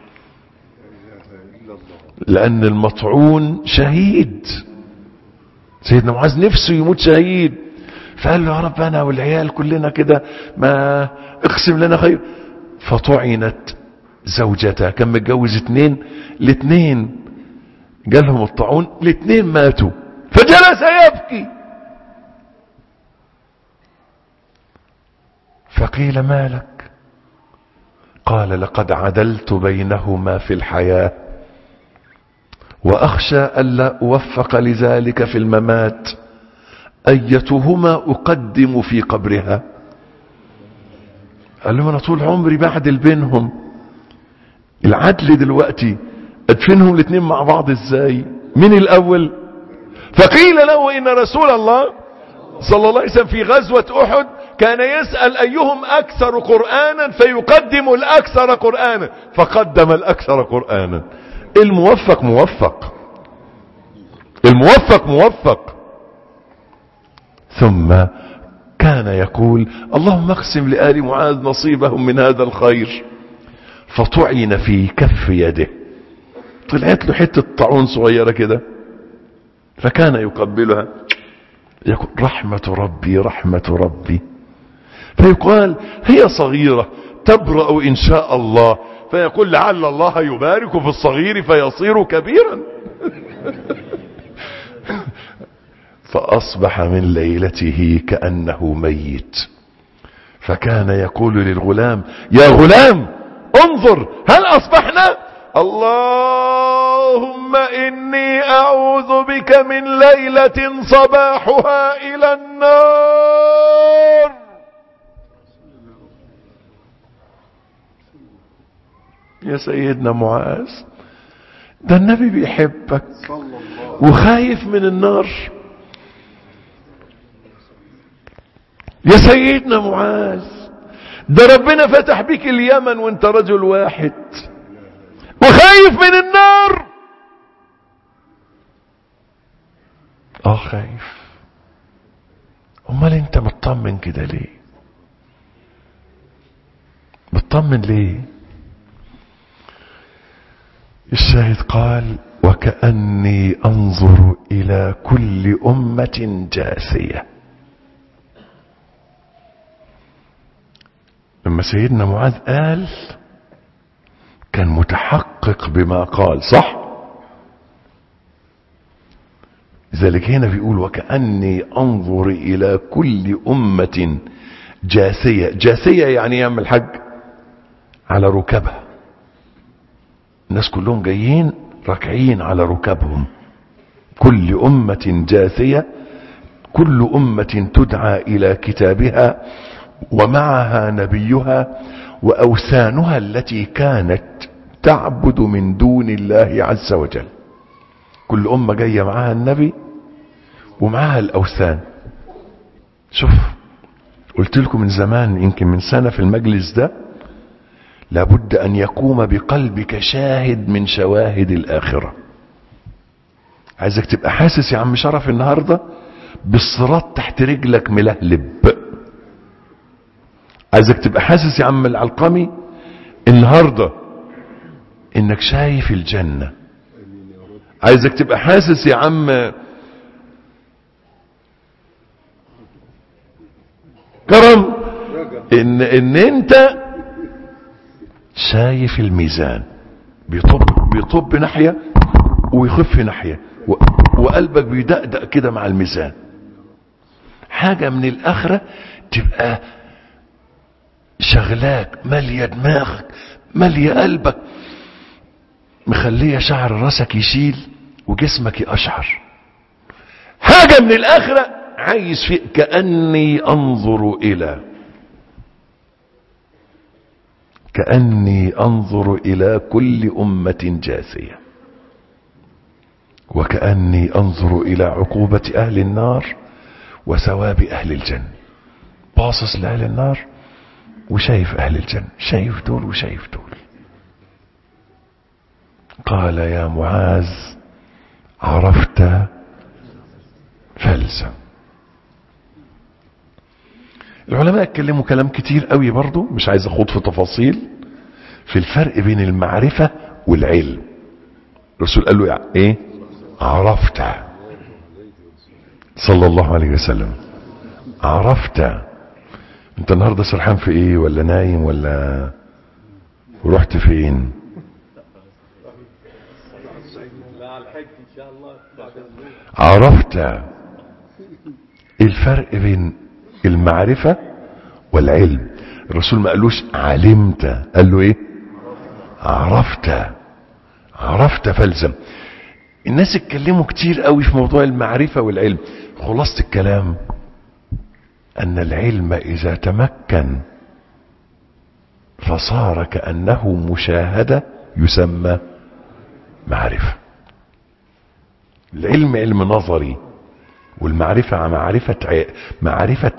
لأن المطعون شهيد. سيدنا معاذ نفسه يموت شهيد، فقال له يا رب أنا والعيال كلنا كده ما اقسم لنا خير. فطعنت زوجته، كان متجوز 2، الاثنين جالهم الطاعون، الاثنين ماتوا، فجلس يبكي. فقيل ما لك؟ قال لقد عدلت بينهما في الحياة وأخشى ألا أوفق لذلك في الممات، أيتهما أقدم في قبرها؟ قال له أنا طول عمري بعدل بينهم، العدل دلوقتي أدفنهم الاثنين مع بعض ازاي؟ من الأول؟ فقيل له إن رسول الله صلى الله عليه وسلم في غزوة أحد كان يسأل أيهم أكثر قرآنا فيقدم الأكثر قرآنا، فقدم الأكثر قرآنا. الموفق موفق، الموفق موفق. ثم كان يقول اللهم اقسم لآل معاذ نصيبهم من هذا الخير، فطعن في كف يده طلعت له حتة طاعون صغيرة كده، فكان يقبلها يقول رحمة ربي رحمة ربي، فيقال هي صغيرة تبرأ إن شاء الله، فيقول لعل الله يبارك في الصغير فيصير كبيرا. فأصبح من ليلته كأنه ميت، فكان يقول للغلام يا غلام انظر هل أصبحنا؟ اللهم إني أعوذ بك من ليلة صباحها إلى النار. يا سيدنا معاذ، ده النبي بيحبك وخايف من النار. يا سيدنا معاذ، ده ربنا فتح بك اليمن وانت رجل واحد وخايف من النار. خايف. امال انت مطمن كده ليه؟ مطمن ليه؟ الشاهد قال وكأني انظر الى كل امة جاثية. لما سيدنا معاذ قال كان متحقق بما قال، صح؟ لذلك هنا بيقول وكأني انظر الى كل امة جاثية. جاثية يعني يعمل الحج على ركبها، الناس كلهم جايين راكعين على ركبهم. كل أمة جاثية، كل أمة تدعى إلى كتابها ومعها نبيها وأوثانها التي كانت تعبد من دون الله عز وجل. كل أمة جاية معها النبي ومعها الأوثان. شوف، قلت لكم من زمان يمكن من سنة في المجلس ده، لابد أن يقوم بقلبك شاهد من شواهد الآخرة. عايزك تبقى حاسس يا عم شرف النهاردة بالصراط تحت رجلك ملهلب. عايزك تبقى حاسس يا عم العلقمي النهاردة انك شايف الجنة. عايزك تبقى حاسس يا عم كرم ان انت شايف الميزان بيطب ناحية ويخف ناحية، وقلبك بيدقدق كده مع الميزان. حاجة من الآخرة تبقى شغلاك، مالية دماغك، مالية قلبك، مخلية شعر راسك يشيل وجسمك يقشعر. حاجة من الآخرة عايز فيه كأني أنظر إلى كل أمة جاثية، وكأني أنظر إلى عقوبة أهل النار وثواب أهل الجنة. باصص لأهل النار وشايف أهل الجنة، شايف دول وشايف دول. قال يا معاذ عرفت فالزم. العلماء اتكلموا كلام كتير قوي برضو، مش عايز اخوض في تفاصيل، في الفرق بين المعرفة والعلم. الرسول قال له ايه؟ عرفت، صلى الله عليه وسلم. عرفت. انت النهاردة سرحان في ايه؟ ولا نايم؟ ولا ورحت فين؟ عرفت. الفرق بين المعرفة والعلم. الرسول ما قالوش علمت، قال له ايه؟ عرفت فالزم. الناس اتكلموا كتير قوي في موضوع المعرفة والعلم. خلاصة الكلام ان العلم اذا تمكن فصار كأنه مشاهدة يسمى معرفة. العلم علم نظري، والمعرفة معرفة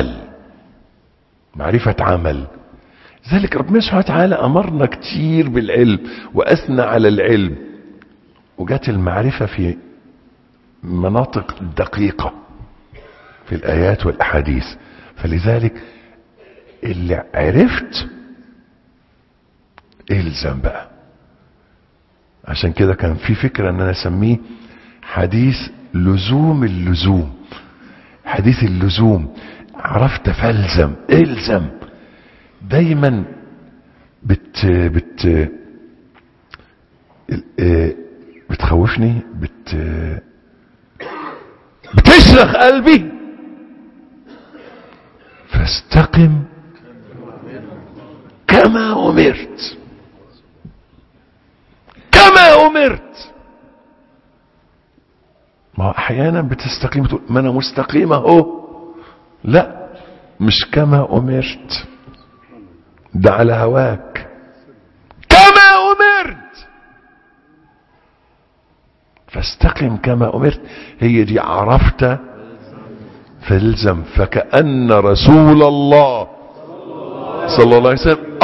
عمل. ذلك ربنا سبحانه وتعالى أمرنا كتير بالعلم وأثنى على العلم، وجات المعرفة في مناطق دقيقة في الآيات والأحاديث. فلذلك اللي عرفت الزم بقى. عشان كده كان في فكرة ان انا اسميه حديث لزوم اللزوم. حديث اللزوم، عرفت فالزم، الزم دايما. بتخوفني، بتشرخ قلبي. فاستقم كما أمرت، كما أمرت. ما احيانا بتستقيم تقول ما انا مستقيم اهو، لا مش كما أمرت، ده على هواك. كما أمرت، فاستقم كما أمرت. هي دي عرفت فالزم. فكأن رسول الله صلى الله عليه وسلم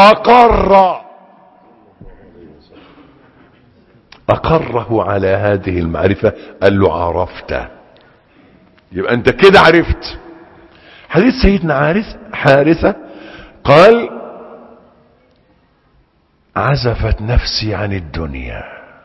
أقره على هذه المعرفة. قال له عرفت، يبقى أنت كده عرفت. حديث سيدنا حارثة قال عزفت نفسي عن الدنيا.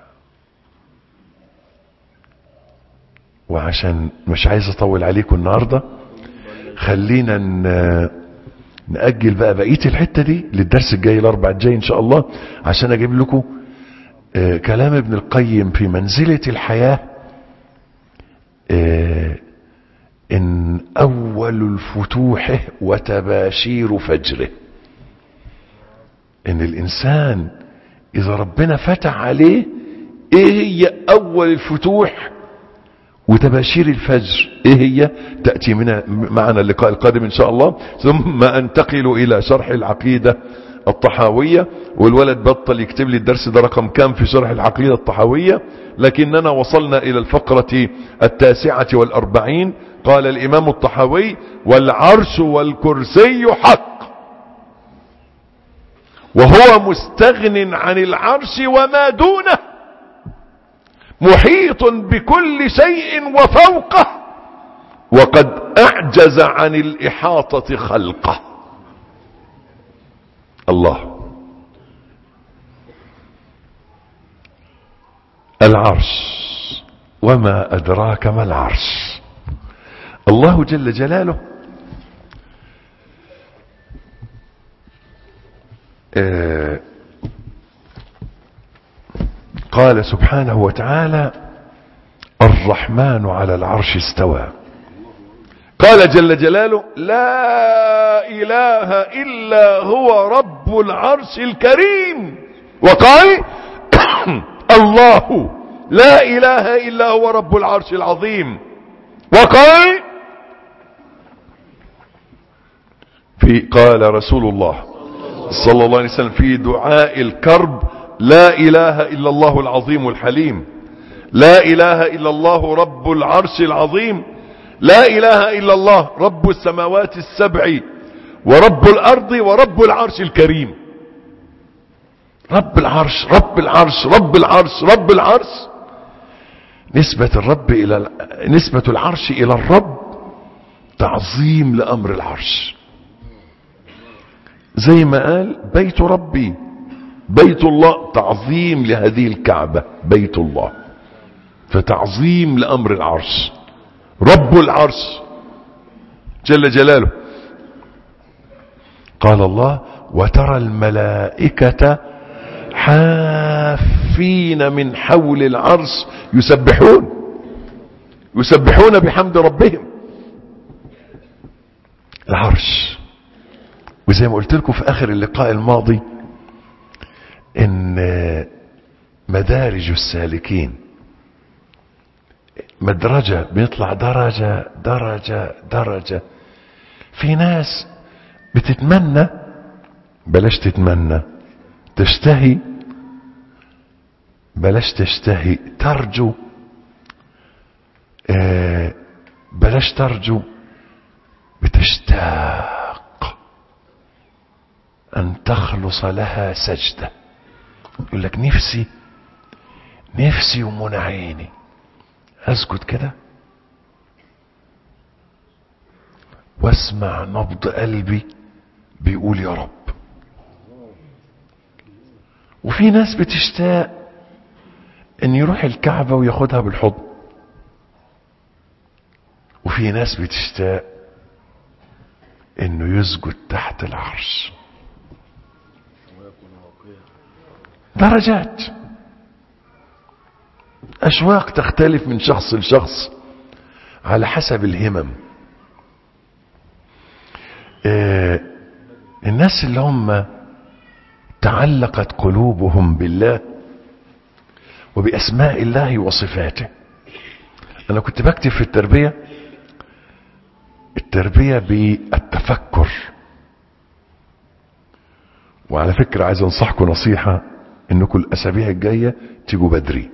وعشان مش عايز اطول عليكم النهاردة، خلينا نأجل بقى بقية الحتة دي للدرس الجاي الاربع الجاي ان شاء الله، عشان اجيب لكم كلام ابن القيم في منزلة الحياة. ان اول الفتوح وتباشير فجره، ان الانسان اذا ربنا فتح عليه ايه هي اول الفتوح وتباشير الفجر، ايه هي؟ تأتي معنا اللقاء القادم ان شاء الله. ثم انتقل الى شرح العقيدة الطحاوية. والولد بطل يكتب لي الدرس ده رقم كام في شرح العقيدة الطحاوية، لكننا وصلنا الى الفقرة 49. قال الامام الطحاوي والعرش والكرسي حق، وهو مستغن عن العرش وما دونه، محيط بكل شيء وفوقه، وقد اعجز عن الاحاطة خلقه. الله. العرش، وما ادراك ما العرش. الله جل جلاله قال سبحانه وتعالى الرحمن على العرش استوى. قال جل جلاله لا اله الا هو رب العرش الكريم. وقال الله لا اله الا هو رب العرش العظيم. وقال قال رسول الله صلى الله عليه وسلم في دعاء الكرب لا اله الا الله العظيم الحليم، لا اله الا الله رب العرش العظيم، لا اله الا الله رب السماوات السبع ورب الارض ورب العرش الكريم. رب العرش، رب العرش، رب العرش، رب العرش. نسبة العرش الى الرب تعظيم لامر العرش. زي ما قال بيت ربي، بيت الله، تعظيم لهذه الكعبة بيت الله، فتعظيم لأمر العرش. رب العرش جل جلاله. قال الله وترى الملائكة حافين من حول العرش يسبحون بحمد ربهم. العرش. وزي ما قلت لكم في اخر اللقاء الماضي ان مدارج السالكين مدرجة، بيطلع درجة درجة درجة. في ناس بتتمنى، بلاش تتمنى، تشتهي، بلاش تشتهي، ترجو، بلاش ترجو، بتشتاق ان تخلص لها سجدة. يقول لك نفسي ومنى عيني اسجد كده واسمع نبض قلبي بيقول يا رب. وفي ناس بتشتاق ان يروح الكعبة وياخدها بالحضن، وفي ناس بتشتاق انه يسجد تحت العرش. درجات، اشواق تختلف من شخص لشخص على حسب الهمم. الناس اللي هم تعلقت قلوبهم بالله وبأسماء الله وصفاته. انا كنت بكتب في التربية بالتفكر، وعلى فكرة عايز انصحكم نصيحة، انكم الاسابيع الجاية تيجوا بدري.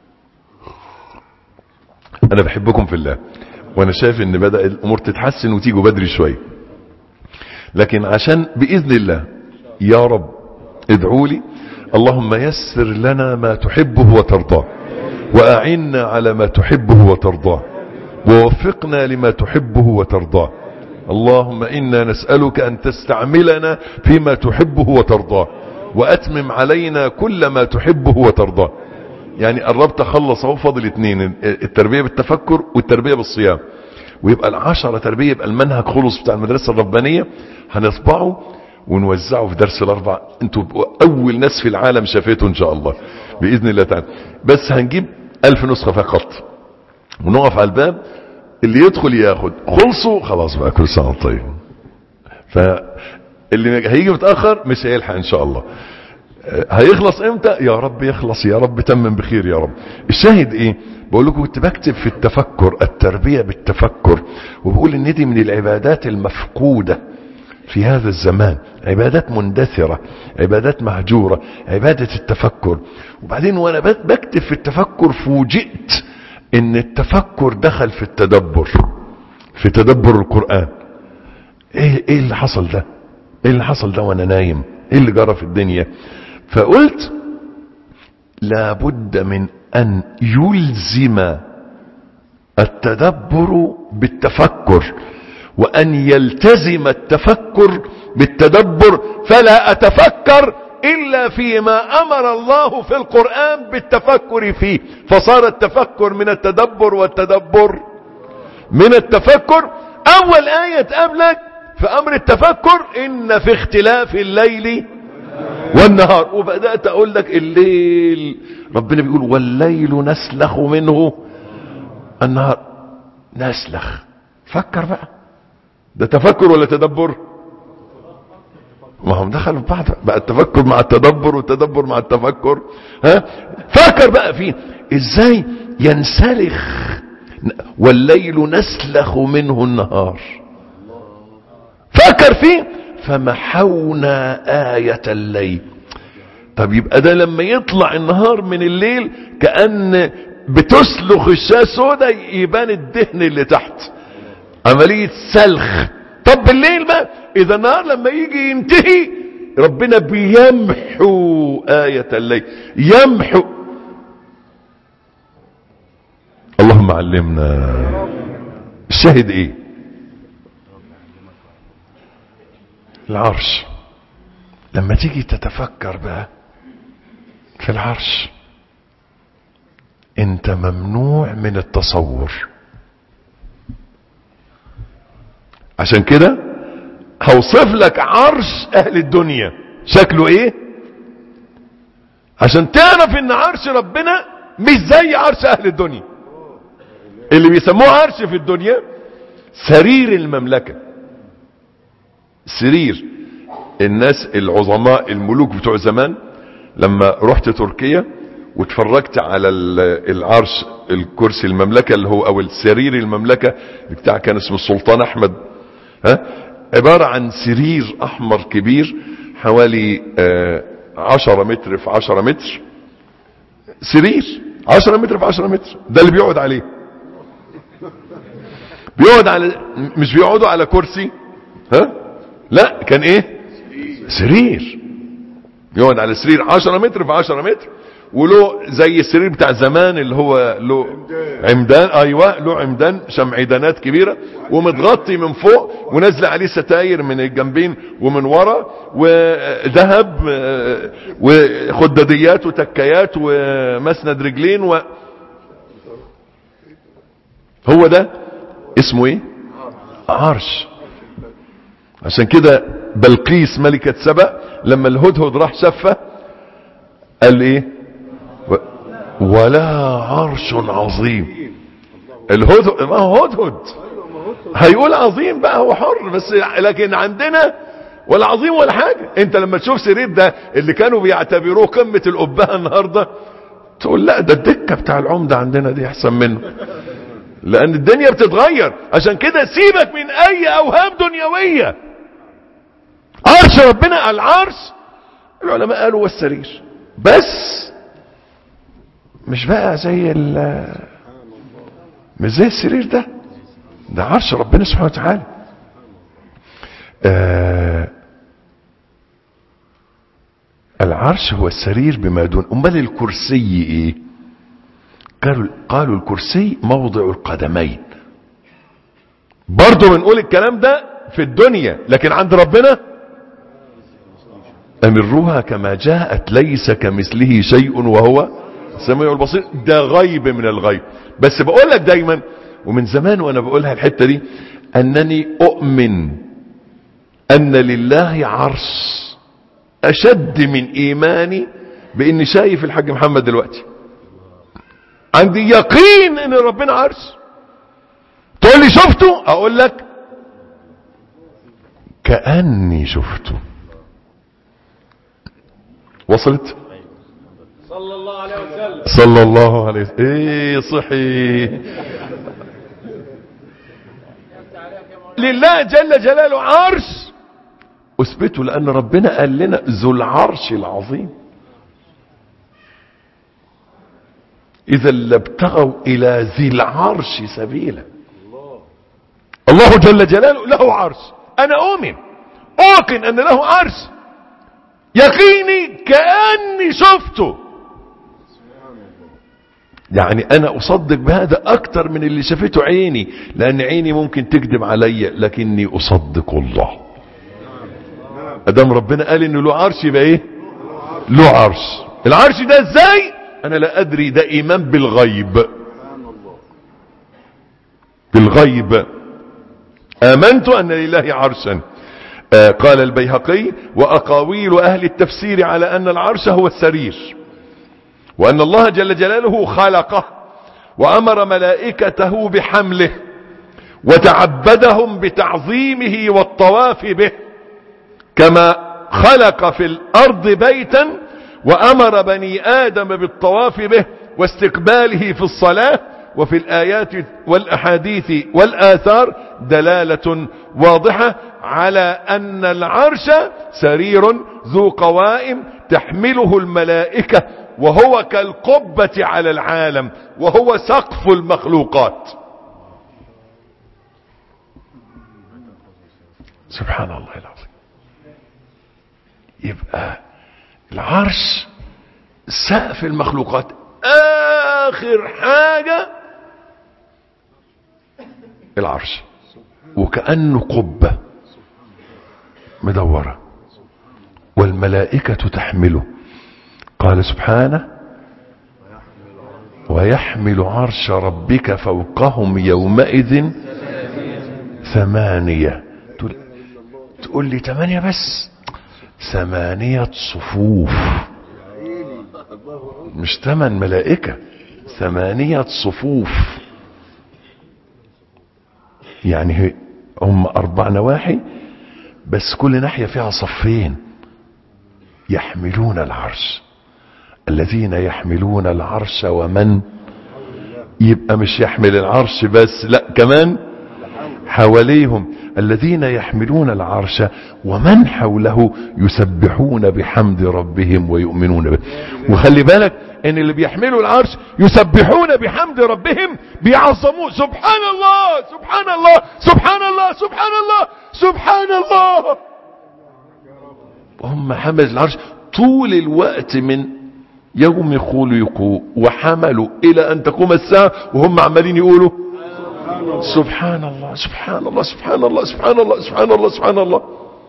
انا بحبكم في الله، وانا شايف ان بدأ الامور تتحسن وتيجوا بدري شوية، لكن عشان بإذن الله يا رب ادعوا لي، اللهم يسر لنا ما تحبه وترضاه، وأعنا على ما تحبه وترضاه، ووفقنا لما تحبه وترضاه. اللهم إنا نسألك أن تستعملنا فيما تحبه وترضاه، وأتمم علينا كل ما تحبه وترضاه. يعني قربت أخلص اهو، فاضل 2، التربية بالتفكر والتربية بالصيام، ويبقى 10 تربية، يبقى المنهج خلص بتاع المدرسة الربانية، هنطبعه ونوزعه في درس الأربع. انتوا أول ناس في العالم شافته إن شاء الله بإذن الله تعالى. بس هنجيب 1000 نسخة فقط، ونقف على الباب، اللي يدخل ياخد، خلصوا خلاص بقى كل سنة طيب. فاللي هيجي متأخر مش هيلحق إن شاء الله. هيخلص امتى؟ يا رب يخلص، يا رب تمم بخير يا رب. الشاهد ايه؟ بقول لكم كنت بكتب في التفكر، التربية بالتفكر، وبقول ان دي من العبادات المفقودة في هذا الزمان، عبادات مندثرة، عبادات مهجورة، عبادة التفكر. وبعدين وانا بكتب في التفكر فوجئت ان التفكر دخل في التدبر، في تدبر القرآن. ايه اللي حصل ده؟ ايه اللي حصل ده وانا نايم؟ ايه اللي جرى في الدنيا؟ فقلت لابد من ان يلزم التدبر بالتفكر، وان يلتزم التفكر بالتدبر، فلا اتفكر الا فيما امر الله في القرآن بالتفكر فيه. فصار التفكر من التدبر والتدبر من التفكر. اول آية تقابلك في امر التفكر ان في اختلاف الليل والنهار، وبدأت اقول لك الليل ربنا بيقول والليل نسلخ منه النهار. نسلخ، فكر بقى، ده تفكر ولا تدبر؟ ما هم دخلوا في بعض بقى، التفكر مع التدبر والتدبر مع التفكر. ها، فكر بقى فيه ازاي ينسلخ، والليل نسلخ منه النهار. فكر فيه، فمحونا آية الليل. طب يبقى ده لما يطلع النهار من الليل كأن بتسلخ الشاة سودا يبان الدهن اللي تحت، عملية سلخ. طب بالليل بقى، اذا النهار لما يجي ينتهي ربنا بيمحو آية الليل، يمحو. اللهم علمنا. الشاهد ايه؟ العرش. لما تيجي تتفكر بقى في العرش، انت ممنوع من التصور. عشان كده هوصف لك عرش اهل الدنيا شكله ايه، عشان تعرف ان عرش ربنا مش زي عرش اهل الدنيا. اللي بيسموه عرش في الدنيا سرير المملكة، سرير الناس العظماء الملوك بتوع زمان. لما رحت تركيا واتفرجت على العرش، الكرسي المملكة اللي هو او السرير المملكة بتاع كان اسمه السلطان احمد، عبارة عن سرير احمر كبير حوالي 10 متر في 10 متر، سرير 10 متر في 10 متر، ده اللي بيقعد عليه. بيقعد على، مش بيقعدوا على كرسي، لا كان ايه، سرير. يقعد على سرير 10 متر في 10 متر، وله زي السرير بتاع زمان اللي هو له عمدان. ايوه له عمدان شمعدانات كبيرة ومتغطي من فوق ونزل عليه ستاير من الجنبين ومن ورا وذهب وخداديات وتكايات ومسند رجلين هو ده اسمه ايه؟ عرش. عشان كده بلقيس ملكة سبأ لما الهدهد راح شافه قال ايه؟ ولا عرش عظيم. الهدهد ما هو هدهد هيقول عظيم بقى، هو حر، بس لكن عندنا ولا عظيم ولا حاجة. انت لما تشوف سرير ده اللي كانوا بيعتبروه قمة القبهة النهاردة تقول لا ده الدكة بتاع العمدة عندنا دي احسن منه، لان الدنيا بتتغير. عشان كده سيبك من اي اوهام دنيوية. عرش ربنا، العرش العلماء قالوا والسرير، بس مش بقى زي مش زي السرير ده عرش ربنا سبحانه وتعالى. العرش هو السرير بما دون. امال الكرسي ايه؟ قالوا الكرسي موضع القدمين. برضو بنقول الكلام ده في الدنيا، لكن عند ربنا امروها كما جاءت ليس كمثله شيء وهو السميع البصير. ده غيب من الغيب. بس بقول لك دايما ومن زمان وانا بقولها الحتة دي، انني اؤمن ان لله عرش اشد من ايماني باني شايف الحاج محمد دلوقتي. عندي يقين ان ربنا عرش. تقول لي شفته؟ اقول لك كأني شفته. وصلت؟ صلى الله عليه وسلم. صلى الله عليه وسلم. ايه صحي. لله جل جلاله عرش اثبته، لان ربنا قال لنا ذو العرش العظيم. اذا لابتغوا الى ذي العرش سبيلا. الله جل جلاله له عرش. انا اوقن ان له عرش. يقيني كأني شفته. يعني انا اصدق بهذا اكتر من اللي شافته عيني، لان عيني ممكن تكذب عليا، لكني اصدق الله. ادام ربنا قال انه له عرش يبقى ايه؟ له عرش. العرش ده ازاي؟ انا لا ادري. ده ايمان بالغيب. بالغيب. امنت ان لله عرشا. قال البيهقي: واقاويل اهل التفسير على ان العرش هو السرير، وان الله جل جلاله خلقه وامر ملائكته بحمله وتعبدهم بتعظيمه والطواف به، كما خلق في الارض بيتا وامر بني ادم بالطواف به واستقباله في الصلاة. وفي الآيات والأحاديث والآثار دلالة واضحة على أن العرش سرير ذو قوائم تحمله الملائكة، وهو كالقبة على العالم، وهو سقف المخلوقات. سبحان الله العظيم. يبقى العرش سقف المخلوقات، آخر حاجة العرش، وكأنه قبة مدورة والملائكة تحمله. قال سبحانه: ويحمل عرش ربك فوقهم يومئذ 8. تقول لي 8 بس؟ 8 صفوف، مش 8 ملائكة، 8 صفوف. يعني هم 4 نواحي، بس كل ناحية فيها صفين يحملون العرش. الذين يحملون العرش ومن، يبقى مش يحمل العرش بس، لا كمان حواليهم. الذين يحملون العرش ومن حوله يسبحون بحمد ربهم ويؤمنون به. وخلي بالك ان اللي بيحملوا العرش يسبحون بحمد ربهم، بيعظموه. سبحان الله سبحان الله سبحان الله سبحان الله سبحان الله. وهم حمل العرش طول الوقت من يوم خلقوا وحملوا إلى أن تقوم الساعة وهم عمالين يقولوا سبحان الله سبحان الله سبحان الله سبحان الله سبحان الله سبحان الله.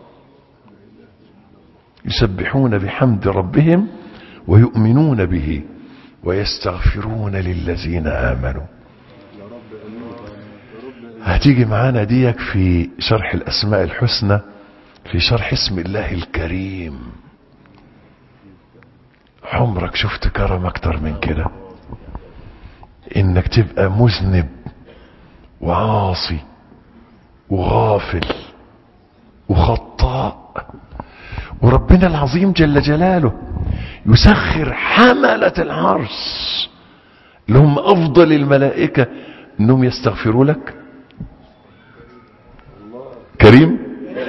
يسبحون بحمد ربهم ويؤمنون به ويستغفرون للذين آمنوا. هتيجي معانا ديك في شرح الأسماء الحسنى، في شرح اسم الله الكريم. عمرك شفت كرم اكتر من كده؟ انك تبقى مذنب وعاصي وغافل وخطاء، وربنا العظيم جل جلاله يسخر حملة العرش اللي هم افضل الملائكة انهم يستغفروا لك. كريم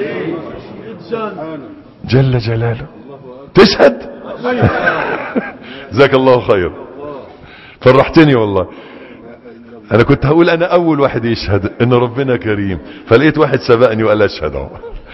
جل جلاله. تشهد؟ جزاك الله خير، فرحتني والله. انا كنت هقول انا اول واحد يشهد ان ربنا كريم، فلقيت واحد سبقني وقال اشهد اهو.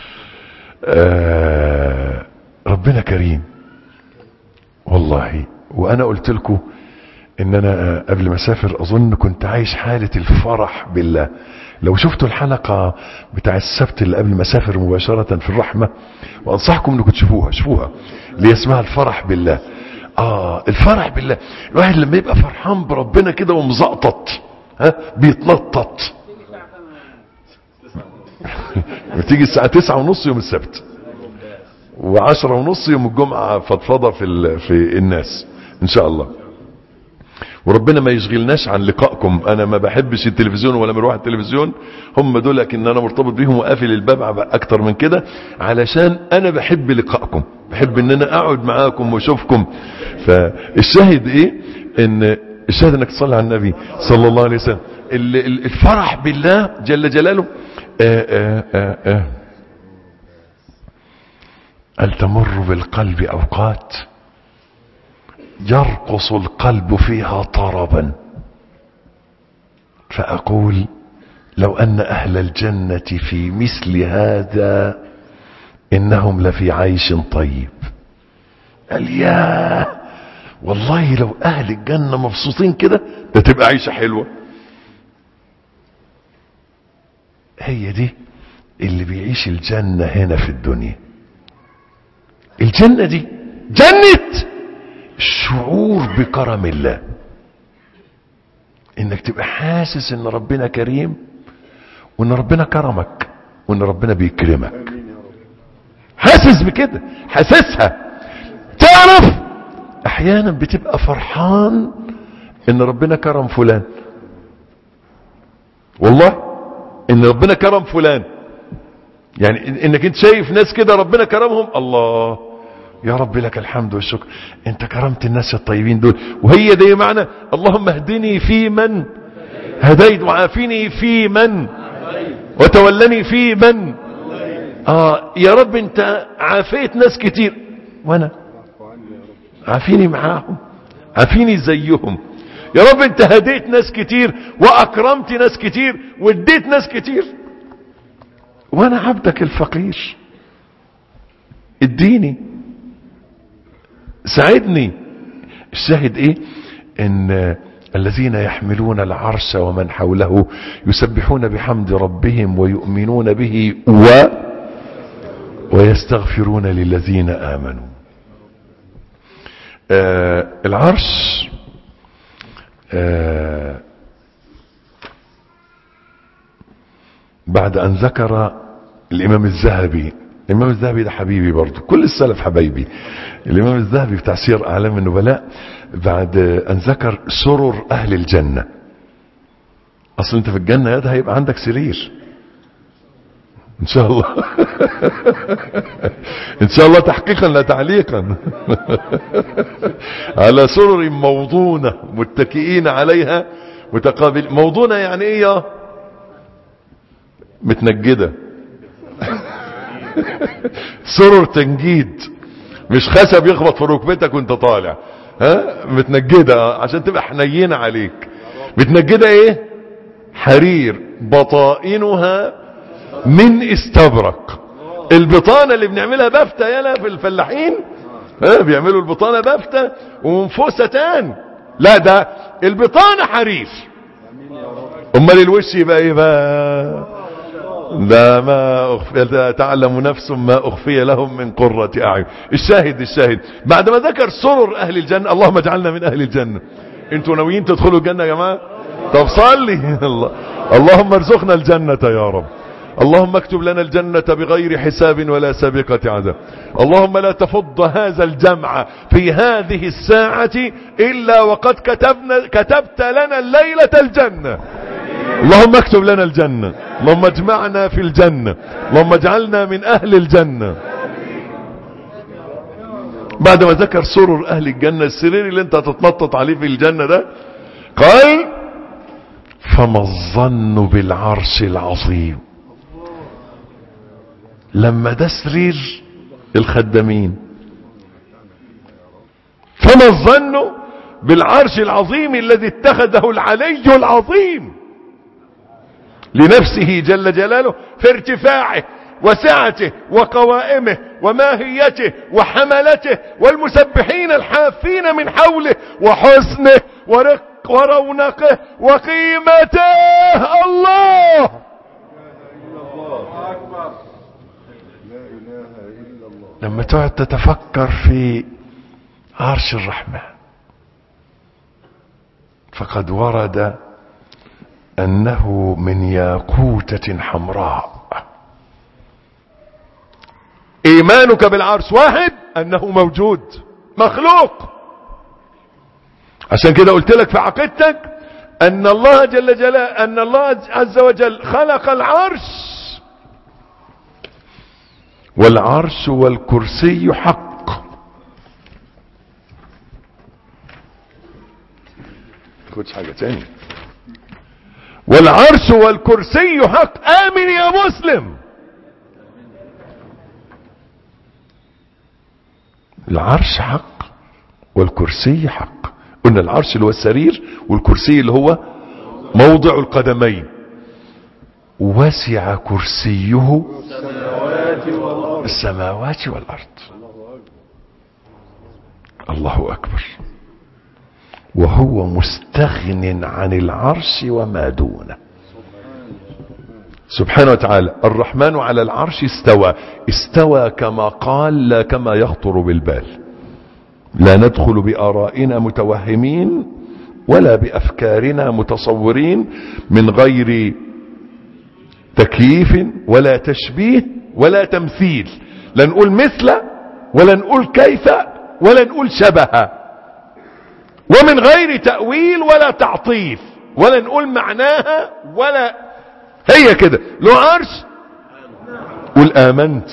ربنا كريم والله. وانا قلت لكم ان انا قبل ما اسافر اظن كنت عايش حالة الفرح بالله. لو شفتوا الحلقة بتاع السبت اللي قبل ما اسافر مباشرة في الرحمة، وانصحكم انكم تشوفوها اللي اسمها الفرح بالله. الفرح بالله، الواحد لما يبقى فرحان بربنا كده ومزقطط بيتنطط. بتيجي الساعة 9:30 يوم السبت، و10:30 يوم الجمعة فضفضة في الناس ان شاء الله. وربنا ما يشغلناش عن لقائكم. انا ما بحبش التلفزيون ولا مروح التلفزيون، هم دول، لكن انا مرتبط بيهم وقافل الباب اكتر من كده، علشان انا بحب لقائكم، بحب ان انا اقعد معاكم واشوفكم. فالشاهد ايه؟ ان الشاهد انك تصلي على النبي صلى الله عليه وسلم. الفرح بالله جل جلاله. هل تمر بالقلب اوقات يرقص القلب فيها طربا، فأقول لو أن أهل الجنة في مثل هذا إنهم لفي عيش طيب. قال يا والله لو أهل الجنة مبسوطين كده ده تبقى عيشة حلوة. هي دي اللي بيعيش الجنة هنا في الدنيا. الجنة دي جنة شعور بكرم الله، انك تبقى حاسس ان ربنا كريم، وان ربنا كرمك، وان ربنا بيكرمك. حاسس بكده، حاسسها. تعرف احيانا بتبقى فرحان ان ربنا كرم فلان، والله ان ربنا كرم فلان. يعني انك انت شايف ناس كده ربنا كرمهم، الله يا رب لك الحمد والشكر، انت كرمت الناس الطيبين دول. وهي دي معنى اللهم اهدني في من هديت، وعافني في من وتولني في من. يا رب انت عافيت ناس كتير، وانا عافيني معاهم، عافيني زيهم. يا رب انت هديت ناس كتير واكرمت ناس كتير واديت ناس كتير، وانا عبدك الفقير، اديني، ساعدني. الشاهد ايه؟ ان الذين يحملون العرش ومن حوله يسبحون بحمد ربهم ويؤمنون به ويستغفرون للذين آمنوا. العرش بعد ان ذكر الامام الذهبي ده حبيبي برضو، كل السلف حبايبي. الامام الذهبي بتاع سير اعلام النبلاء بعد ان ذكر سرر اهل الجنة. اصل انت في الجنة يا ده هيبقى عندك سرير ان شاء الله. ان شاء الله تحقيقا لا تعليقا. على سرر موضونة متكئين عليها متقابل. موضونة يعني ايه؟ متنجدة. سرر تنجيد، مش خشب يخبط في ركبتك وانت طالع، متنجدة عشان تبقى حنينة عليك. متنجدة ايه؟ حرير، بطائنها من استبرق. البطانة اللي بنعملها بافتة يلا في الفلاحين بيعملوا البطانة بافتة ومنفوسة تاني. لا، ده البطانة حرير. امال الوش يبقى ايه بقى؟ ده ما أخفي، تعلم نفس ما أخفي لهم من قرة أعين. الشاهد بعد ما ذكر سرر أهل الجنة، اللهم اجعلنا من أهل الجنة. انتوا ناويين تدخلوا الجنة يا جماعة؟ طب صلي. اللهم ارزقنا الجنة يا رب. اللهم اكتب لنا الجنة بغير حساب ولا سابقة عذاب. اللهم لا تفض هذا الجمع في هذه الساعة إلا وقد كتبت لنا الليلة الجنة. اللهم اكتب لنا الجنة، اللهم اجمعنا في الجنة، اللهم اجعلنا من أهل الجنة. بعد ما ذكر سرر أهل الجنة، السرير اللي انت هتتنطط عليه في الجنة ده، قال فما الظن بالعرش العظيم. لما ده سرير الخدامين، فما الظن بالعرش العظيم الذي اتخذه العلي العظيم لنفسه جل جلاله في ارتفاعه وسعته وقوائمه وماهيته وحملته والمسبحين الحافين من حوله وحسنه ورونقه وقيمته. الله لما تقعد تتفكر في عرش الرحمن، فقد ورد أنه من ياقوتة حمراء. إيمانك بالعرش واحد، أنه موجود مخلوق. عشان كده قلت لك في عقيدتك أن الله جل جلاله، أن الله عز وجل خلق العرش، والعرش والكرسي حق. خدش حاجة تاني. والعرش والكرسي حق. آمن يا مسلم. العرش حق والكرسي حق. قلنا العرش اللي هو السرير، والكرسي اللي هو موضع القدمين. وسع كرسيه السماوات والأرض. الله أكبر. وهو مستغن عن العرش وما دونه سبحانه وتعالى. الرحمن على العرش استوى كما قال، لا كما يخطر بالبال. لا ندخل بآرائنا متوهمين ولا بأفكارنا متصورين، من غير تكييف ولا تشبيه ولا تمثيل. لا نقول مثل ولا نقول كيف ولا نقول شبه، ومن غير تأويل ولا تعطيف، ولا نقول معناها ولا هي كده. له عرش، قل آمنت.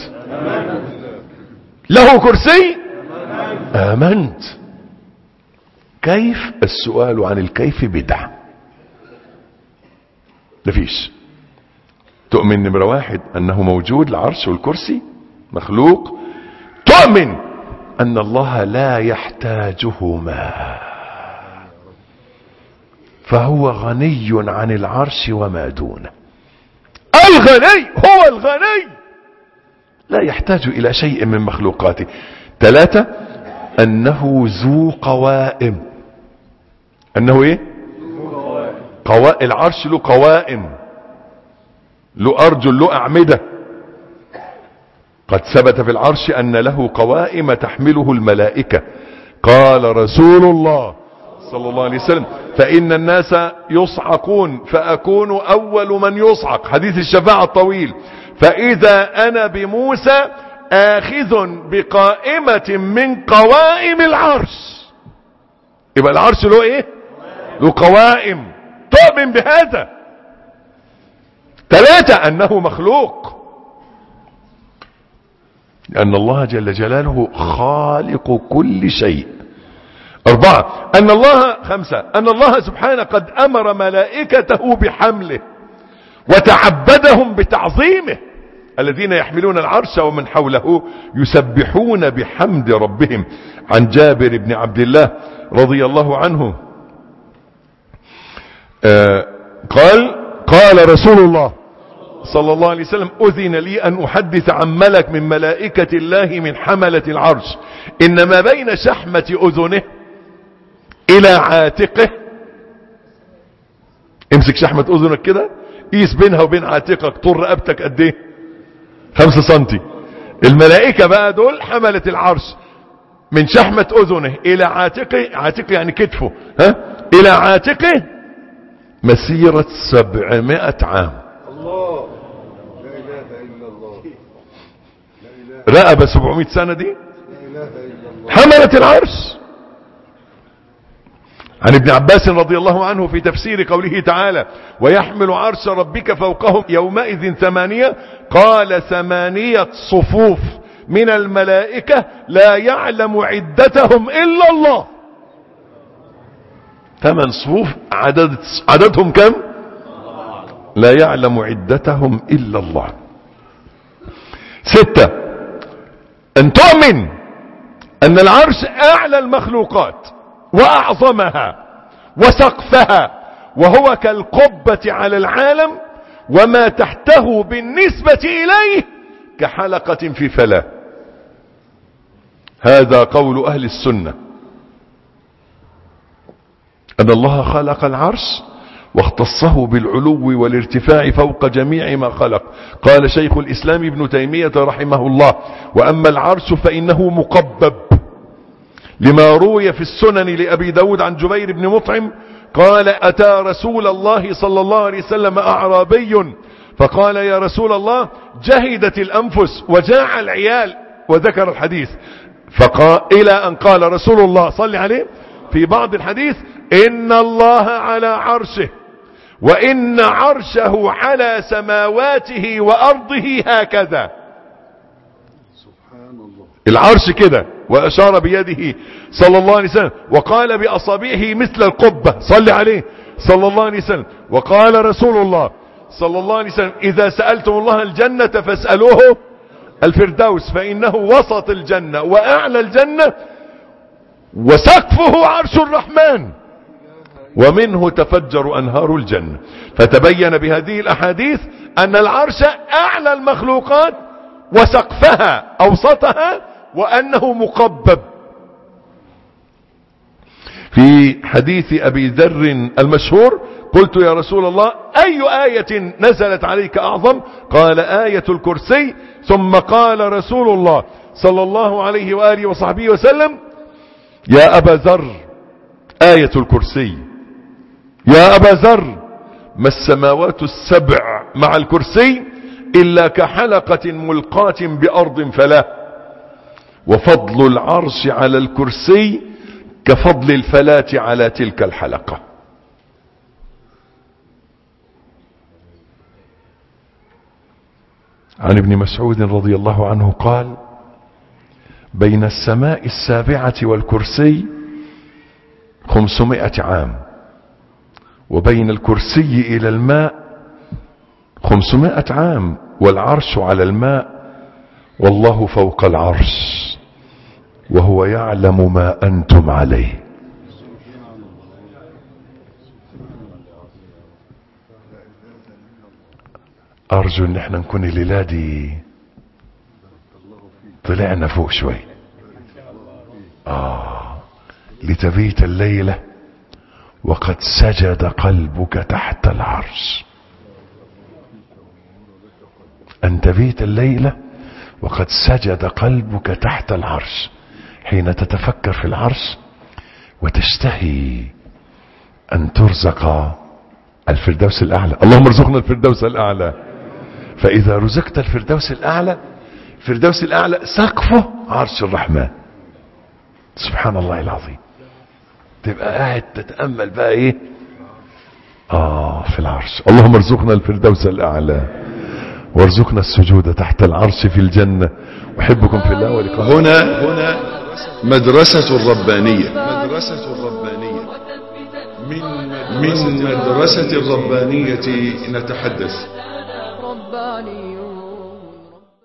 له كرسي، آمنت. كيف؟ السؤال عن الكيف بدعة. مفيش. تؤمن نمرة واحد أنه موجود العرش والكرسي مخلوق. تؤمن أن الله لا يحتاجهما، فهو غني عن العرش وما دونه. الغني هو الغني، لا يحتاج إلى شيء من مخلوقاته. 3 أنه ذو قوائم. أنه إيه؟ العرش له قوائم، له أرجل، له أعمدة. قد ثبت في العرش أن له قوائم تحمله الملائكة. قال رسول الله صلى الله عليه وسلم: فإن الناس يصعقون فأكون أول من يصعق. حديث الشفاعة الطويل. فإذا أنا بموسى آخذ بقائمة من قوائم العرش. يبقى العرش له إيه؟ له قوائم. تؤمن بهذا. 3 أنه مخلوق، لأن الله جل جلاله خالق كل شيء. 4 أن الله 5 أن الله سبحانه قد أمر ملائكته بحمله وتعبدهم بتعظيمه. الذين يحملون العرش ومن حوله يسبحون بحمد ربهم. عن جابر بن عبد الله رضي الله عنه قال: قال رسول الله صلى الله عليه وسلم أذن لي أن أحدث عن ملك من ملائكة الله من حملة العرش إن ما بين شحمة أذنه إلى عاتقه. امسك شحمة أذنك كده، قيس بينها وبين عاتقك طول رقبتك قد ايه؟ 5 سنتي. الملائكة بقى دول حملة العرش من شحمة أذنه إلى عاتقه، عاتقه يعني كتفه، إلى عاتقه مسيرة 700 عام. الله لا إله إلا الله. رقبة 700 سنة دي لا إله إلا الله. حملة العرش. عن ابن عباس رضي الله عنه في تفسير قوله تعالى ويحمل عرش ربك فوقهم يومئذ 8 قال 8 صفوف من الملائكة لا يعلم عدتهم إلا الله. 8 صفوف عددهم كم؟ لا يعلم عدتهم إلا الله. 6 أن تؤمن أن العرش أعلى المخلوقات وأعظمها وسقفها، وهو كالقبة على العالم، وما تحته بالنسبة إليه كحلقة في فلاة. هذا قول أهل السنة، أن الله خلق العرش واختصه بالعلو والارتفاع فوق جميع ما خلق. قال شيخ الإسلام ابن تيمية رحمه الله وأما العرش فإنه مقبب، لما روي في السنن لأبي داود عن جبير بن مطعم قال أتى رسول الله صلى الله عليه وسلم أعرابي فقال يا رسول الله جهدت الأنفس وجاع العيال، وذكر الحديث فقال إلى أن قال رسول الله صلى عليه في بعض الحديث إن الله على عرشه وإن عرشه على سماواته وأرضه هكذا. سبحان الله. العرش كده، وأشار بيده صلى الله عليه وسلم وقال بأصابعه مثل القبة صلى عليه صلى الله عليه وسلم. وقال رسول الله صلى الله عليه وسلم إذا سألتم الله الجنة فاسألوه الفردوس فإنه وسط الجنة وأعلى الجنة وسقفه عرش الرحمن ومنه تفجر أنهار الجنة. فتبين بهذه الأحاديث أن العرش أعلى المخلوقات وسقفها أوسطها وأنه مقبب. في حديث أبي ذر المشهور قلت يا رسول الله أي آية نزلت عليك أعظم؟ قال آية الكرسي. ثم قال رسول الله صلى الله عليه وآله وصحبه وسلم يا أبا ذر آية الكرسي، يا أبا ذر ما السماوات السبع مع الكرسي إلا كحلقة ملقاة بأرض فلاة، وفضل العرش على الكرسي كفضل الفلاة على تلك الحلقة. عن ابن مسعود رضي الله عنه قال بين السماء السابعة والكرسي 500 عام، وبين الكرسي إلى الماء 500 عام، والعرش على الماء والله فوق العرش وهو يعلم ما أنتم عليه. أرجو أن احنا نكون الليلة دي طلعنا فوق شوي. لتبيت الليلة وقد سجد قلبك تحت العرش. أن تبيت الليلة وقد سجد قلبك تحت العرش، حين تتفكر في العرش وتشتهي أن ترزق الفردوس الأعلى. اللهم ارزقنا الفردوس الأعلى. فإذا رزقت الفردوس الأعلى، الفردوس الأعلى سقفه عرش الرحمن. سبحان الله العظيم. تبقى قاعد تتأمل بقى ايه في العرش. اللهم ارزقنا الفردوس الأعلى وارزقنا السجود تحت العرش في الجنة. أحبكم في الله ولقاء. هنا مدرسة الربانية. مدرسة الربانية من مدرسة الربانية نتحدث. رباني